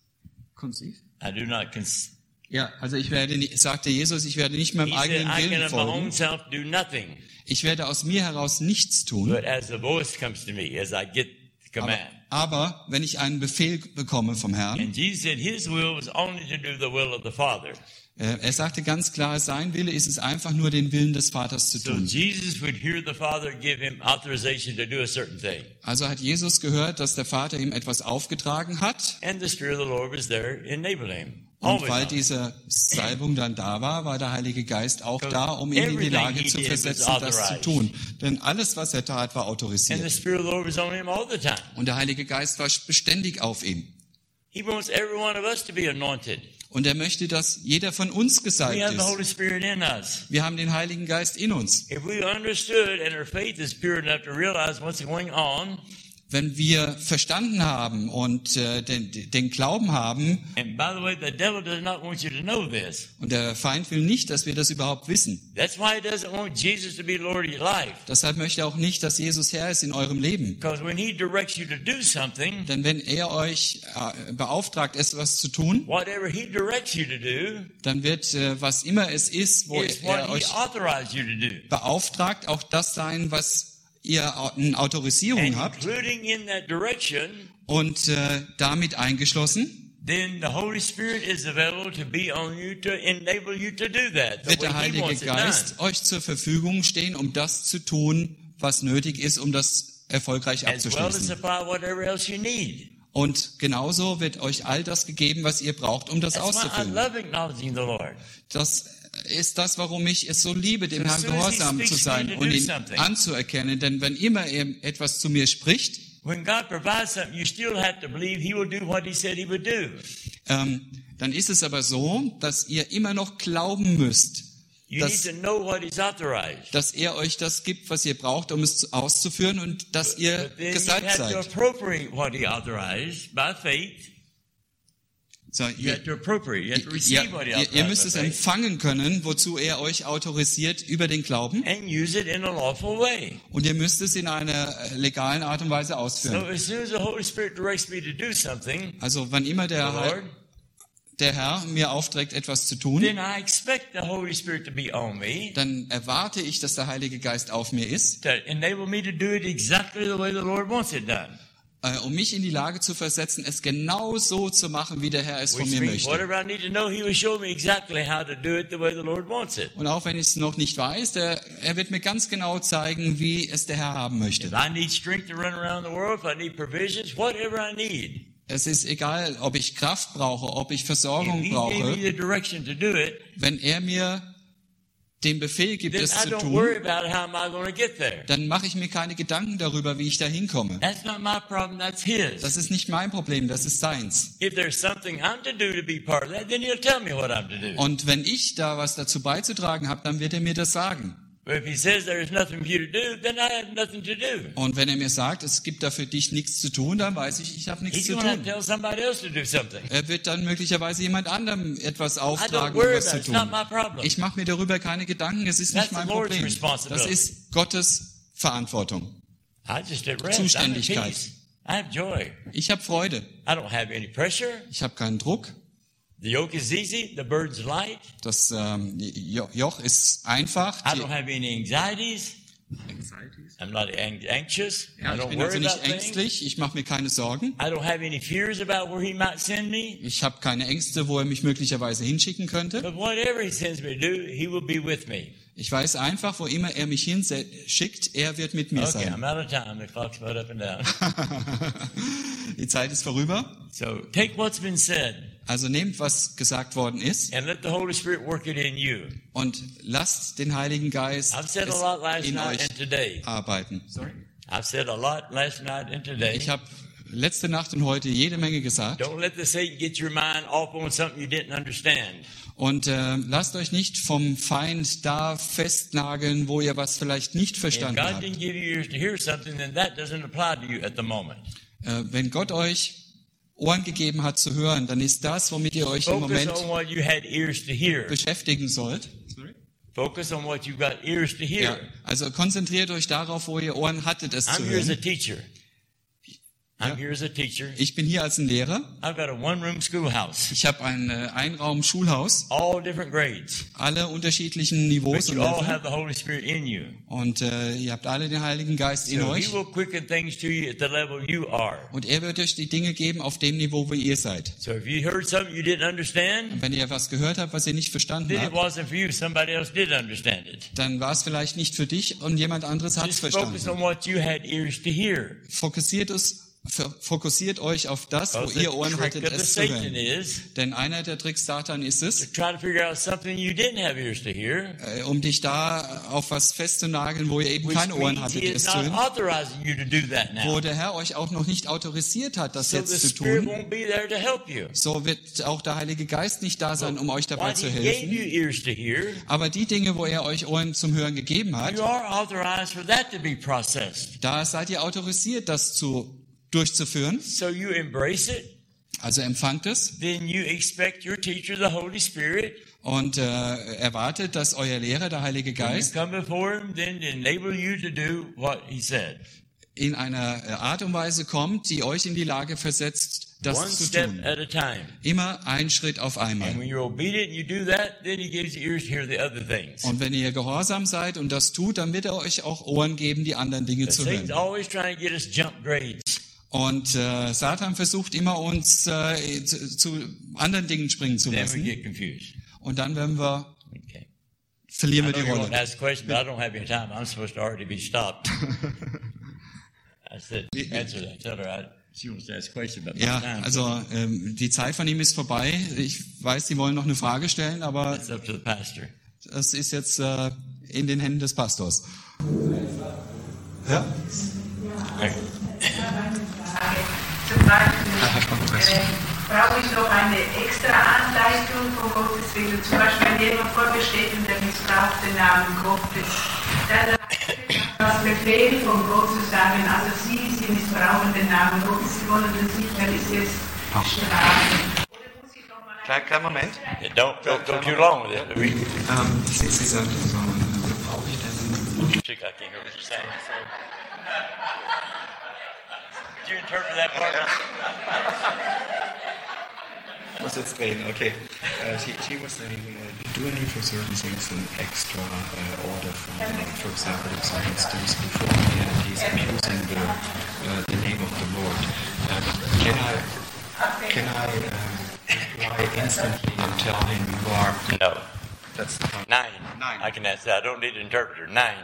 Speaker 1: I do not cons-
Speaker 2: ja, also ich werde nicht, sagte Jesus, ich werde nicht meinem
Speaker 1: He said,
Speaker 2: eigenen
Speaker 1: I can
Speaker 2: Willen
Speaker 1: of my own
Speaker 2: folgen.
Speaker 1: self do nothing,
Speaker 2: Ich werde aus mir heraus nichts tun.
Speaker 1: but as the voice comes to me, as I get the
Speaker 2: Aber,
Speaker 1: command.
Speaker 2: aber wenn ich einen Befehl bekomme vom Herrn,
Speaker 1: And Jesus said his will was only to do the will of the Father.
Speaker 2: äh, er sagte ganz klar, sein Wille ist es einfach nur, den Willen des Vaters zu
Speaker 1: So
Speaker 2: tun.
Speaker 1: Jesus would hear the Father give him authorization to do a certain thing.
Speaker 2: Also hat Jesus gehört, dass der Vater ihm etwas aufgetragen hat.
Speaker 1: And the Spirit of the Lord was there, enabling him.
Speaker 2: Und
Speaker 1: Always
Speaker 2: weil
Speaker 1: on.
Speaker 2: diese Salbung dann da war, war der Heilige Geist auch da, um ihn in die Lage zu versetzen, das zu tun. Denn alles, was er tat, war
Speaker 1: And the
Speaker 2: autorisiert.
Speaker 1: Spirit of the Lord was on him all the time.
Speaker 2: Und der Heilige Geist war beständig auf ihm.
Speaker 1: He wants every one of us to be anointed.
Speaker 2: Und er möchte, dass jeder von uns
Speaker 1: We
Speaker 2: gesalbt
Speaker 1: have the Holy
Speaker 2: ist.
Speaker 1: Spirit in us.
Speaker 2: Wir haben den Heiligen Geist in uns.
Speaker 1: If we understood and our faith is pure enough to realize what's going on,
Speaker 2: Wenn wir verstanden haben und äh, den, den Glauben haben,
Speaker 1: and by the way, the devil does not want you to know this.
Speaker 2: und der Feind will nicht, dass wir das überhaupt wissen.
Speaker 1: That's why he doesn't want Jesus to be Lord of your life.
Speaker 2: Deshalb möchte er auch nicht, dass Jesus Herr ist in eurem Leben.
Speaker 1: Because when he directs you to do something,
Speaker 2: Denn wenn er euch äh, beauftragt, etwas zu tun,
Speaker 1: whatever he directs you to do
Speaker 2: dann wird, äh, was immer es ist, wo
Speaker 1: is
Speaker 2: er
Speaker 1: what he
Speaker 2: euch
Speaker 1: authorized you to do.
Speaker 2: beauftragt, auch das sein, was ihr in Autorisierung
Speaker 1: And
Speaker 2: habt.
Speaker 1: including in that direction,
Speaker 2: Und äh, damit eingeschlossen
Speaker 1: then the Holy Spirit is available to be on you to enable you to do that. The
Speaker 2: wird der
Speaker 1: way he
Speaker 2: Heilige
Speaker 1: wants it done.
Speaker 2: Geist euch zur Verfügung stehen, um das zu tun, was nötig ist, um das erfolgreich
Speaker 1: As well as
Speaker 2: abzuschließen.
Speaker 1: supply whatever else you need.
Speaker 2: Und genauso wird euch all das gegeben, was ihr braucht, um das
Speaker 1: That's why I
Speaker 2: auszuführen.
Speaker 1: love acknowledging the Lord.
Speaker 2: Das ist das, warum ich es so liebe, dem
Speaker 1: So
Speaker 2: Herrn
Speaker 1: as soon as he
Speaker 2: gehorsam
Speaker 1: speaks
Speaker 2: zu
Speaker 1: to
Speaker 2: sein
Speaker 1: me to
Speaker 2: und
Speaker 1: do
Speaker 2: ihn
Speaker 1: something.
Speaker 2: anzuerkennen. Denn wenn immer er etwas zu mir spricht,
Speaker 1: when God provides something, you still have to believe He will do what He said He would do.
Speaker 2: Ähm, dann ist es aber so, dass ihr immer noch glauben müsst,
Speaker 1: You
Speaker 2: dass,
Speaker 1: need to know what He's authorized.
Speaker 2: dass er euch das gibt, was ihr braucht, um es auszuführen und dass ihr
Speaker 1: But then you
Speaker 2: gesalbt
Speaker 1: have to
Speaker 2: seid.
Speaker 1: appropriate what He authorized by faith.
Speaker 2: So,
Speaker 1: You
Speaker 2: ihr,
Speaker 1: have to appropriate. You have to
Speaker 2: ja,
Speaker 1: receive what He
Speaker 2: ihr, ihr müsst
Speaker 1: authorized
Speaker 2: es
Speaker 1: by faith
Speaker 2: empfangen können, wozu er euch autorisiert über den Glauben.
Speaker 1: and use it in a lawful way.
Speaker 2: Und ihr müsst es in einer legalen Art und Weise
Speaker 1: So
Speaker 2: ausführen.
Speaker 1: as soon as the Holy Spirit directs me to do something,
Speaker 2: Also wann immer
Speaker 1: the
Speaker 2: der,
Speaker 1: Lord,
Speaker 2: der Herr mir aufträgt, etwas zu tun,
Speaker 1: then I expect the Holy Spirit to be on me
Speaker 2: dann erwarte ich, dass der Heilige Geist auf mir ist,
Speaker 1: to enable me to do it exactly the way the Lord wants it done.
Speaker 2: äh, um mich in die Lage zu versetzen, es genau so zu machen, wie der Herr es von
Speaker 1: Which
Speaker 2: mir
Speaker 1: means
Speaker 2: möchte.
Speaker 1: whatever I need to know, He will show me exactly how to do it the way the Lord wants it.
Speaker 2: Und auch wenn ich es noch nicht weiß, der, er wird mir ganz genau zeigen, wie es der Herr haben möchte.
Speaker 1: If I need strength to run around the world, if I need provisions, whatever I need,
Speaker 2: Es ist egal, ob ich Kraft brauche, ob ich
Speaker 1: if
Speaker 2: Versorgung
Speaker 1: He gave me
Speaker 2: brauche,
Speaker 1: the direction to do it,
Speaker 2: wenn er mir den Befehl gibt,
Speaker 1: then
Speaker 2: es
Speaker 1: I
Speaker 2: zu
Speaker 1: don't worry
Speaker 2: tun,
Speaker 1: about how am I going to get there.
Speaker 2: dann mache ich mir keine Gedanken darüber, wie ich da hinkomme.
Speaker 1: That's not my problem, that's His.
Speaker 2: Das ist nicht mein Problem, das ist seins.
Speaker 1: If there's something I'm to do to be part of that, then He'll tell me what I'm to do.
Speaker 2: Und wenn ich da was dazu beizutragen habe, dann wird er mir das sagen.
Speaker 1: But if He says there's nothing for you to do, then I have nothing to do.
Speaker 2: Und wenn er mir sagt, es gibt da für dich nichts zu tun, dann weiß ich, ich habe nichts
Speaker 1: He's
Speaker 2: zu
Speaker 1: going to have to
Speaker 2: tun.
Speaker 1: tell somebody else to do something.
Speaker 2: Er wird dann möglicherweise jemand anderem etwas
Speaker 1: I don't
Speaker 2: auftragen, um
Speaker 1: worry
Speaker 2: was
Speaker 1: about
Speaker 2: zu
Speaker 1: it. It's not
Speaker 2: tun.
Speaker 1: my problem.
Speaker 2: Ich mache mir darüber keine Gedanken, es ist nicht
Speaker 1: That's
Speaker 2: mein
Speaker 1: the Lord's
Speaker 2: Problem. Das
Speaker 1: responsibility.
Speaker 2: ist Gottes Verantwortung.
Speaker 1: I just at rest. I'm at
Speaker 2: Zuständigkeit.
Speaker 1: peace. I have joy.
Speaker 2: Ich habe Freude,
Speaker 1: I don't have any pressure.
Speaker 2: ich habe keinen Druck.
Speaker 1: The yoke is easy. The burden's light.
Speaker 2: Das ähm, Jo- Joch ist einfach.
Speaker 1: I
Speaker 2: Die,
Speaker 1: don't have any anxieties. I'm not ang- anxious. I
Speaker 2: ja, ich
Speaker 1: don't
Speaker 2: bin
Speaker 1: worry
Speaker 2: also nicht
Speaker 1: about things.
Speaker 2: ängstlich, ich mache mir keine Sorgen.
Speaker 1: I don't have any fears about where He might send me.
Speaker 2: Ich habe keine Ängste, wo er mich möglicherweise hinschicken könnte.
Speaker 1: But whatever He sends me to do, He will be with me.
Speaker 2: Ich weiß einfach, wo immer er mich hinschickt, er wird mit mir
Speaker 1: Okay,
Speaker 2: sein.
Speaker 1: I'm out of time. The clock's about up and down.
Speaker 2: Die Zeit ist vorüber.
Speaker 1: So take what's been said
Speaker 2: Also nehmt, was gesagt worden ist,
Speaker 1: and let the Holy Spirit work it in you.
Speaker 2: und lasst den Heiligen Geist
Speaker 1: I've said a
Speaker 2: es
Speaker 1: lot last
Speaker 2: in
Speaker 1: night
Speaker 2: euch
Speaker 1: and today.
Speaker 2: arbeiten.
Speaker 1: I've said a lot last night and today.
Speaker 2: Ich habe letzte Nacht und heute jede Menge gesagt.
Speaker 1: Don't let the Satan get your mind off on something you didn't understand.
Speaker 2: Und äh, lasst euch nicht vom Feind da festnageln, wo ihr was vielleicht nicht
Speaker 1: If
Speaker 2: verstanden
Speaker 1: God
Speaker 2: habt.
Speaker 1: didn't give you ears to hear something, then that doesn't apply to you at the moment.
Speaker 2: Äh, wenn Gott euch Ohren gegeben hat zu hören, dann ist das, womit ihr euch im
Speaker 1: Focus
Speaker 2: Moment
Speaker 1: on what you had ears to hear.
Speaker 2: beschäftigen sollt.
Speaker 1: Focus on what you've got ears to
Speaker 2: Ja,
Speaker 1: hear.
Speaker 2: also konzentriert euch darauf, wo ihr Ohren hattet, es zu
Speaker 1: I'm here as a
Speaker 2: hören.
Speaker 1: teacher. I'm here as a teacher.
Speaker 2: Ich bin hier als ein Lehrer.
Speaker 1: I've got a one-room schoolhouse.
Speaker 2: Ich habe ein äh, Einraum-Schulhaus,
Speaker 1: All different grades.
Speaker 2: alle unterschiedlichen Niveaus
Speaker 1: But
Speaker 2: und
Speaker 1: you all
Speaker 2: Level.
Speaker 1: have the Holy Spirit in you.
Speaker 2: Und äh, ihr habt alle den Heiligen Geist in
Speaker 1: So
Speaker 2: euch.
Speaker 1: He will quicken things to you at the level you are.
Speaker 2: Und er wird euch die Dinge geben auf dem Niveau, wo ihr seid.
Speaker 1: So if you heard something you didn't understand,
Speaker 2: Und wenn ihr was gehört habt, was ihr nicht verstanden
Speaker 1: then it
Speaker 2: habt,
Speaker 1: wasn't for you. Somebody else did understand it.
Speaker 2: dann war es vielleicht nicht für dich und jemand anderes hat es
Speaker 1: Just focus
Speaker 2: verstanden.
Speaker 1: on what you had ears to hear.
Speaker 2: Fokussiert, es, f- fokussiert euch auf das, wo
Speaker 1: Because
Speaker 2: ihr
Speaker 1: the
Speaker 2: Ohren
Speaker 1: trick
Speaker 2: hattet,
Speaker 1: of the
Speaker 2: es zu
Speaker 1: Satan
Speaker 2: hören.
Speaker 1: is
Speaker 2: Denn einer der Tricks Satan ist
Speaker 1: to
Speaker 2: es,
Speaker 1: try to figure out something you didn't have ears to hear,
Speaker 2: äh, um dich da auf was festzunageln, wo ihr eben
Speaker 1: which
Speaker 2: keine Ohren
Speaker 1: means
Speaker 2: hattet,
Speaker 1: He
Speaker 2: es
Speaker 1: is
Speaker 2: zu
Speaker 1: not
Speaker 2: hören,
Speaker 1: authorizing you to do that
Speaker 2: wo
Speaker 1: now.
Speaker 2: der Herr euch auch noch nicht autorisiert hat, das
Speaker 1: So
Speaker 2: jetzt
Speaker 1: the
Speaker 2: zu
Speaker 1: Spirit
Speaker 2: tun.
Speaker 1: won't be there to help you.
Speaker 2: So wird auch der Heilige Geist nicht da sein, um euch dabei
Speaker 1: Why
Speaker 2: zu
Speaker 1: He gave
Speaker 2: helfen.
Speaker 1: you ears to hear,
Speaker 2: Aber die Dinge, wo er euch Ohren zum Hören gegeben
Speaker 1: you
Speaker 2: hat,
Speaker 1: are authorized for that to be processed.
Speaker 2: da seid ihr autorisiert, das zu durchzuführen.
Speaker 1: So you embrace it,
Speaker 2: Also empfangt es
Speaker 1: then you expect your teacher, the Holy Spirit,
Speaker 2: und äh, erwartet, dass euer Lehrer, der Heilige
Speaker 1: when you
Speaker 2: Geist,
Speaker 1: come before Him, then to enable you to do what He said.
Speaker 2: in einer äh, Art und Weise kommt, die euch in die Lage versetzt,
Speaker 1: One
Speaker 2: das zu
Speaker 1: step
Speaker 2: tun.
Speaker 1: at a time.
Speaker 2: Immer ein Schritt auf
Speaker 1: And
Speaker 2: einmal.
Speaker 1: when you're obedient and you do that, then He gives you ears to hear the other things.
Speaker 2: Und wenn ihr gehorsam seid und das tut, dann wird er euch auch Ohren geben, die anderen Dinge
Speaker 1: But
Speaker 2: zu
Speaker 1: Satan's
Speaker 2: hören.
Speaker 1: always trying to get us jump grades.
Speaker 2: Und äh, Satan versucht immer, uns äh, zu, zu anderen Dingen springen zu
Speaker 1: Then we
Speaker 2: lassen.
Speaker 1: get confused.
Speaker 2: Und dann werden wir,
Speaker 1: Okay.
Speaker 2: verlieren
Speaker 1: I
Speaker 2: wir
Speaker 1: know
Speaker 2: die
Speaker 1: you want to
Speaker 2: Rolle.
Speaker 1: ask a question, but I don't have any time. I'm supposed to already be stopped. I said, answer that. Tell her I, she wants to ask a question, but my
Speaker 2: Ja,
Speaker 1: time.
Speaker 2: also ähm, die Zeit von ihm ist vorbei. Ich weiß, Sie wollen noch eine Frage stellen, aber
Speaker 1: It's up to the pastor.
Speaker 2: das ist jetzt äh, in den Händen des Pastors. Ja?
Speaker 1: Okay.
Speaker 3: Zum Beispiel äh, brauche ich noch eine extra Anleitung von Gottes Willen. Zum Beispiel, wenn jemand vor mir steht und der missbraucht den Namen Gottes, dann das Befehl von Gott zu sagen, also Sie, Sie missbrauchen den Namen Gottes, Sie wollen den sicherlich jetzt strafen.
Speaker 2: Kleinen, kleinen Moment.
Speaker 1: Yeah, don't go, go too long with it. We,
Speaker 2: Ähm, Sie, Sie sagten so, brauche ich denn?
Speaker 1: Chick, I can't hear what you're saying. Did you interpret that part?
Speaker 2: Ich muss jetzt reden, okay. Uh, she, she was saying, uh, do I need for certain things an extra uh, order from the Lord? For example, if someone steals before me and he's abusing the, uh, the name of the Lord, um, can I, can I uh, reply instantly and tell him you are...
Speaker 1: No.
Speaker 2: That's
Speaker 1: Nine.
Speaker 2: Nine.
Speaker 1: I can answer that. I don't need an interpreter. Nine.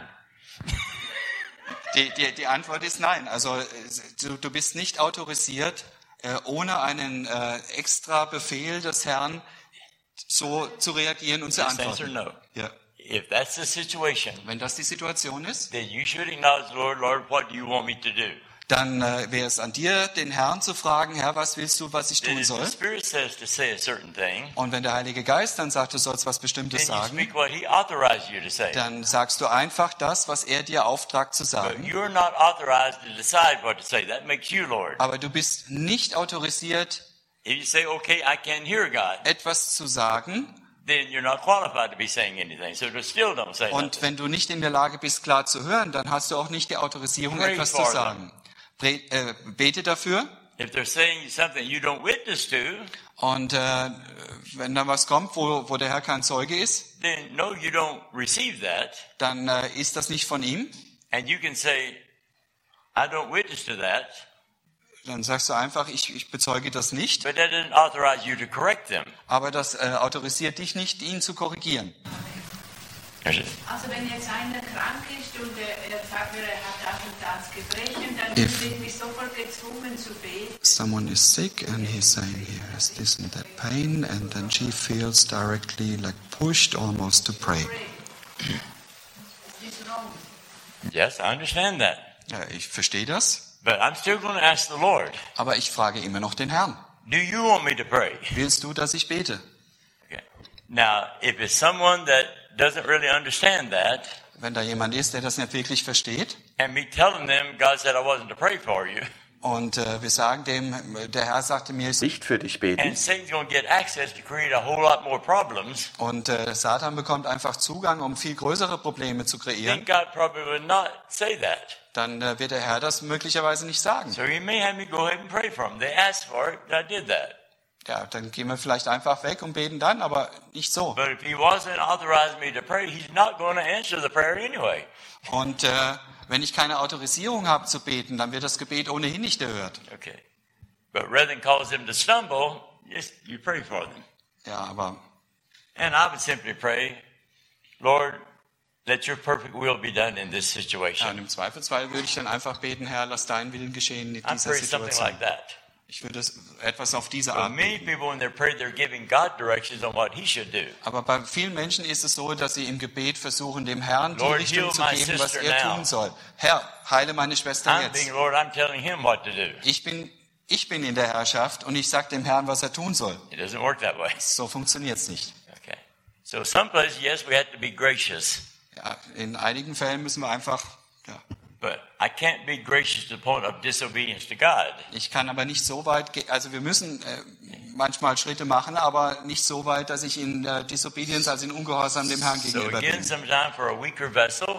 Speaker 2: Die, die, die Antwort ist nein. Also du, du bist nicht autorisiert, äh, ohne einen äh, extra Befehl des Herrn so zu reagieren und zu
Speaker 1: Just answer
Speaker 2: antworten.
Speaker 1: no.
Speaker 2: Ja.
Speaker 1: If that's the situation,
Speaker 2: Wenn das die Situation ist,
Speaker 1: then you should acknowledge, Lord, Lord, what do you want me to do?
Speaker 2: dann äh, wäre es an dir, den Herrn zu fragen, Herr, was willst du, was ich
Speaker 1: Then
Speaker 2: tun
Speaker 1: if the
Speaker 2: soll?
Speaker 1: Spirit says to say a certain thing,
Speaker 2: Und wenn der Heilige Geist dann sagt, du sollst was Bestimmtes
Speaker 1: then you
Speaker 2: sagen,
Speaker 1: speak what He authorized you to say.
Speaker 2: dann sagst du einfach das, was er dir auftragt zu
Speaker 1: But
Speaker 2: sagen.
Speaker 1: you're not authorized to decide what to say. That makes you Lord.
Speaker 2: Aber du bist nicht autorisiert,
Speaker 1: If you say, okay, I can't hear God,
Speaker 2: etwas zu sagen.
Speaker 1: then you're not qualified to be saying anything. So just still don't say
Speaker 2: Und
Speaker 1: nothing.
Speaker 2: wenn du nicht in der Lage bist, klar zu hören, dann hast du auch nicht die Autorisierung,
Speaker 1: Pray
Speaker 2: etwas zu
Speaker 1: for
Speaker 2: sagen. Pre äh, bete dafür.
Speaker 1: If they're saying something you don't witness to,
Speaker 2: Und äh, wenn dann was kommt, wo, wo der Herr kein Zeuge ist,
Speaker 1: then no, you don't receive that.
Speaker 2: dann äh, ist das nicht von ihm.
Speaker 1: And you can say, I don't witness to that,
Speaker 2: Dann sagst du einfach, ich, ich bezeuge das nicht.
Speaker 1: but that doesn't authorize you to correct them.
Speaker 2: Aber das äh, autorisiert dich nicht, ihn zu korrigieren.
Speaker 3: Also wenn jetzt einer krank ist und er sagt, er hat das und das Gebrechen, dann
Speaker 2: If-
Speaker 3: bin ich sofort gezwungen zu beten.
Speaker 2: Someone is sick and he's saying he has this and that pain, and then she feels directly like pushed almost to pray.
Speaker 3: This is wrong.
Speaker 1: Yes, I understand that.
Speaker 2: Ja, ich verstehe das,
Speaker 1: But I'm still going to ask the Lord,
Speaker 2: aber ich frage immer noch den Herrn.
Speaker 1: do you want me to pray?
Speaker 2: Willst du, dass ich bete?
Speaker 1: Okay. Now, if it's someone that doesn't really understand that,
Speaker 2: Wenn da jemand ist, der das nicht wirklich versteht,
Speaker 1: and me telling them God said I wasn't to pray for you,
Speaker 2: und äh, wir sagen dem, der Herr sagte mir, es nicht für dich beten,
Speaker 1: and Satan's going to get access to create a whole lot more problems,
Speaker 2: und äh, Satan bekommt einfach Zugang, um viel größere Probleme zu
Speaker 1: then
Speaker 2: kreieren,
Speaker 1: God probably would not say that.
Speaker 2: dann äh, wird der Herr das möglicherweise nicht sagen.
Speaker 1: So He may have me go ahead and pray for them. They asked for it, I did that.
Speaker 2: Ja, dann gehen wir vielleicht einfach weg und beten dann, aber nicht so.
Speaker 1: But if He wasn't authorizing me to pray, He's not going to answer the prayer anyway.
Speaker 2: Und äh, wenn ich keine Autorisierung habe zu beten, dann wird das Gebet ohnehin nicht erhört.
Speaker 1: Okay. But rather than cause them to stumble, just you pray for them.
Speaker 2: Ja, aber
Speaker 1: And I would simply pray, Lord, let your perfect will be done in this
Speaker 2: ja,
Speaker 1: situation.
Speaker 2: und im Zweifelsfall würde ich dann einfach beten, Herr, lass dein Willen geschehen in
Speaker 1: I
Speaker 2: dieser
Speaker 1: pray something
Speaker 2: Situation.
Speaker 1: like that.
Speaker 2: Ich würde es etwas auf diese
Speaker 1: But
Speaker 2: Art
Speaker 1: many
Speaker 2: beten.
Speaker 1: people, when they pray, they're giving God directions on what He should do.
Speaker 2: Aber bei vielen Menschen ist es so, dass sie im Gebet versuchen, dem Herrn die
Speaker 1: Lord,
Speaker 2: Richtung
Speaker 1: heal
Speaker 2: zu
Speaker 1: my
Speaker 2: geben, was
Speaker 1: sister
Speaker 2: er
Speaker 1: now.
Speaker 2: tun soll. Herr, heile meine Schwester
Speaker 1: I'm
Speaker 2: jetzt.
Speaker 1: being, Lord, I'm telling Him what to do.
Speaker 2: Ich bin, ich bin in der Herrschaft und ich sage dem Herrn, was er tun soll.
Speaker 1: It doesn't work that way.
Speaker 2: So funktioniert es nicht.
Speaker 1: Okay. So some places, yes, we have to be gracious.
Speaker 2: Ja, in einigen Fällen müssen wir einfach, ja,
Speaker 1: But I can't be gracious to the point of disobedience to God.
Speaker 2: ich kann aber nicht so weit, ge- also wir müssen äh, manchmal Schritte machen, aber nicht so weit, dass ich in äh, Disobedience, also in Ungehorsam dem Herrn
Speaker 1: So
Speaker 2: gegenüber
Speaker 1: again,
Speaker 2: bin.
Speaker 1: sometime for a weaker vessel,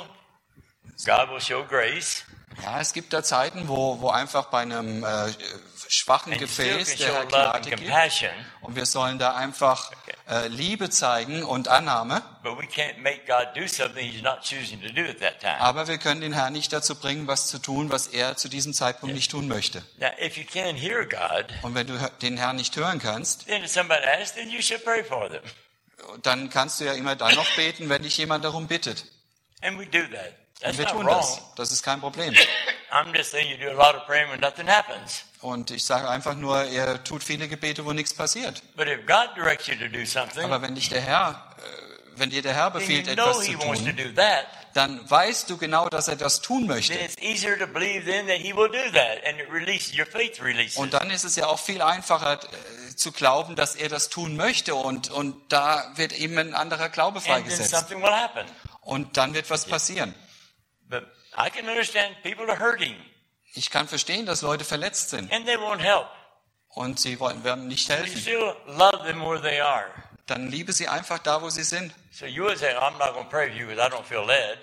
Speaker 1: God will show grace.
Speaker 2: Ja, es gibt da Zeiten, wo, wo einfach bei einem äh, schwachen
Speaker 1: And you still can
Speaker 2: Gefäß der Herr
Speaker 1: show love and
Speaker 2: Gnade gibt.
Speaker 1: compassion,
Speaker 2: Und wir sollen da einfach äh, Liebe zeigen und Annahme.
Speaker 1: but we can't make God do something He's not choosing to do at that time.
Speaker 2: Aber wir können den Herrn nicht dazu bringen, was zu tun, was er zu diesem Zeitpunkt nicht tun möchte.
Speaker 1: Now, if you can't hear God,
Speaker 2: Und wenn du hör- den Herrn nicht hören kannst,
Speaker 1: then if somebody asks, then you should pray for them.
Speaker 2: dann kannst du ja immer dann noch beten, wenn dich jemand darum bittet.
Speaker 1: And we do that.
Speaker 2: Und
Speaker 1: That's
Speaker 2: wir
Speaker 1: not
Speaker 2: tun
Speaker 1: wrong.
Speaker 2: das. Das ist kein Problem.
Speaker 1: I'm just saying you do a lot of praying when nothing happens.
Speaker 2: Und ich sage einfach nur, er tut viele Gebete, wo nichts passiert.
Speaker 1: But if God directs you to do something,
Speaker 2: Aber wenn dich der Herr, äh, wenn dir der Herr
Speaker 1: then
Speaker 2: befiehlt,
Speaker 1: you know
Speaker 2: etwas
Speaker 1: He
Speaker 2: zu
Speaker 1: wants to
Speaker 2: tun,
Speaker 1: do that.
Speaker 4: dann weißt du genau, dass er das tun
Speaker 1: then
Speaker 4: möchte.
Speaker 1: it's easier to believe then that he will do that, and it releases your faith releases.
Speaker 4: Und dann ist es ja auch viel einfacher äh, zu glauben, dass er das tun möchte und, und da wird eben ein anderer Glaube
Speaker 1: and then
Speaker 4: freigesetzt.
Speaker 1: something will happen.
Speaker 4: Und dann wird was passieren.
Speaker 1: But I can understand people are hurting,
Speaker 4: Ich kann verstehen, dass Leute verletzt sind
Speaker 1: and they won't help.
Speaker 4: und sie wollen, werden nicht
Speaker 1: You
Speaker 4: helfen.
Speaker 1: still love them where they are.
Speaker 4: Dann liebe sie einfach da, wo sie sind.
Speaker 1: So you would say, I'm not going to pray for you because I don't feel led.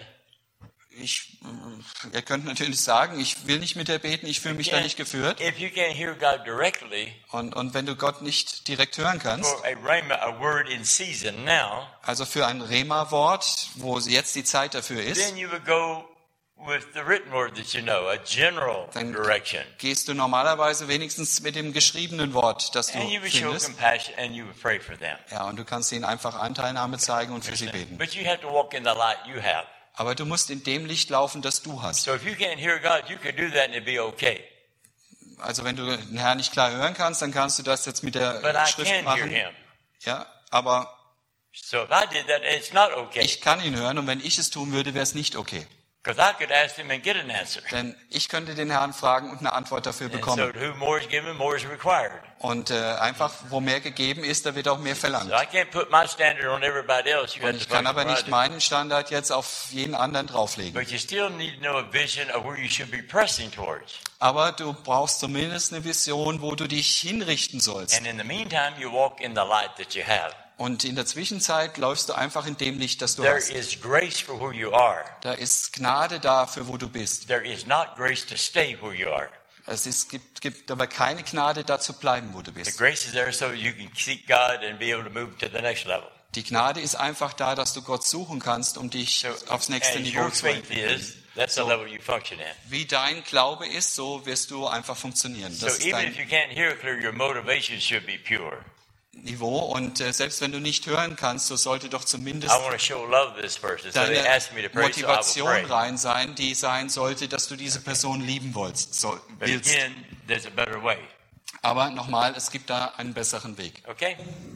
Speaker 4: Ich, äh, ihr könnt natürlich sagen, ich will nicht mit dir beten, ich fühle mich da nicht geführt.
Speaker 1: If you can't hear God directly
Speaker 4: Und, und wenn du Gott nicht direkt hören kannst,
Speaker 1: for a rhema, a word in season now,
Speaker 4: also für ein Rema-Wort, wo jetzt die Zeit dafür ist,
Speaker 1: then you would go with the written word that you know, a general
Speaker 4: Dann-
Speaker 1: direction.
Speaker 4: gehst du normalerweise wenigstens mit dem geschriebenen Wort, das du
Speaker 1: And you would show
Speaker 4: findest.
Speaker 1: compassion and you would pray for them.
Speaker 4: Ja, und du kannst ihnen einfach Anteilnahme zeigen und für sie beten.
Speaker 1: But you have to walk in the light you have.
Speaker 4: Aber du musst in dem Licht laufen, das du hast.
Speaker 1: So if you can't hear God, you can do that and it'd be okay.
Speaker 4: Also wenn du den Herrn nicht klar hören kannst, dann kannst du das jetzt mit der
Speaker 1: But I
Speaker 4: Schrift
Speaker 1: can hear
Speaker 4: machen.
Speaker 1: him.
Speaker 4: Ja, aber
Speaker 1: So if I did that, it's not okay.
Speaker 4: ich kann ihn hören und wenn ich es tun würde, wäre es nicht okay.
Speaker 1: Because I could ask him and get an answer.
Speaker 4: Denn ich könnte den Herrn fragen und eine Antwort dafür
Speaker 1: And so
Speaker 4: bekommen.
Speaker 1: to whom more is given, more is required.
Speaker 4: Und äh, einfach, wo mehr gegeben ist, da wird auch mehr verlangt.
Speaker 1: So I can't put my standard on everybody else. You
Speaker 4: Und
Speaker 1: have to
Speaker 4: ich kann
Speaker 1: function
Speaker 4: aber
Speaker 1: what I
Speaker 4: nicht
Speaker 1: do.
Speaker 4: meinen Standard jetzt auf jeden anderen drauflegen.
Speaker 1: But you still need to know a vision of where you should be pressing towards.
Speaker 4: Aber du brauchst zumindest eine Vision, wo du dich hinrichten sollst.
Speaker 1: And in the meantime, you walk in the light that you have.
Speaker 4: Und in der Zwischenzeit läufst du einfach in dem Licht, das du
Speaker 1: There
Speaker 4: hast.
Speaker 1: is grace for where you are.
Speaker 4: Da ist Gnade da, für wo du bist.
Speaker 1: There is not grace to stay where you are.
Speaker 4: Es ist, gibt, gibt aber keine Gnade, da zu bleiben, wo du
Speaker 1: The
Speaker 4: bist.
Speaker 1: grace is there so you can seek God and be able to move to the next level.
Speaker 4: Die Gnade ist einfach da, dass du Gott suchen kannst, um dich
Speaker 1: So
Speaker 4: aufs nächste
Speaker 1: as
Speaker 4: Niveau
Speaker 1: your
Speaker 4: zu
Speaker 1: faith
Speaker 4: entwickeln.
Speaker 1: is, that's the level you function in.
Speaker 4: Wie dein Glaube ist, so wirst du einfach funktionieren.
Speaker 1: So
Speaker 4: Das ist
Speaker 1: even if
Speaker 4: dein
Speaker 1: you can't hear clear, your motivation should be pure.
Speaker 4: Niveau. Und äh, selbst wenn du nicht hören kannst, so sollte doch zumindest
Speaker 1: I want to show love to this person. So they
Speaker 4: deine
Speaker 1: asked me to pray, so I will
Speaker 4: Motivation
Speaker 1: pray.
Speaker 4: rein sein, die sein sollte, dass du diese Person lieben wolltest, so,
Speaker 1: But
Speaker 4: willst.
Speaker 1: again, there's a better way.
Speaker 4: Aber nochmal, es gibt da einen besseren Weg.
Speaker 1: Okay?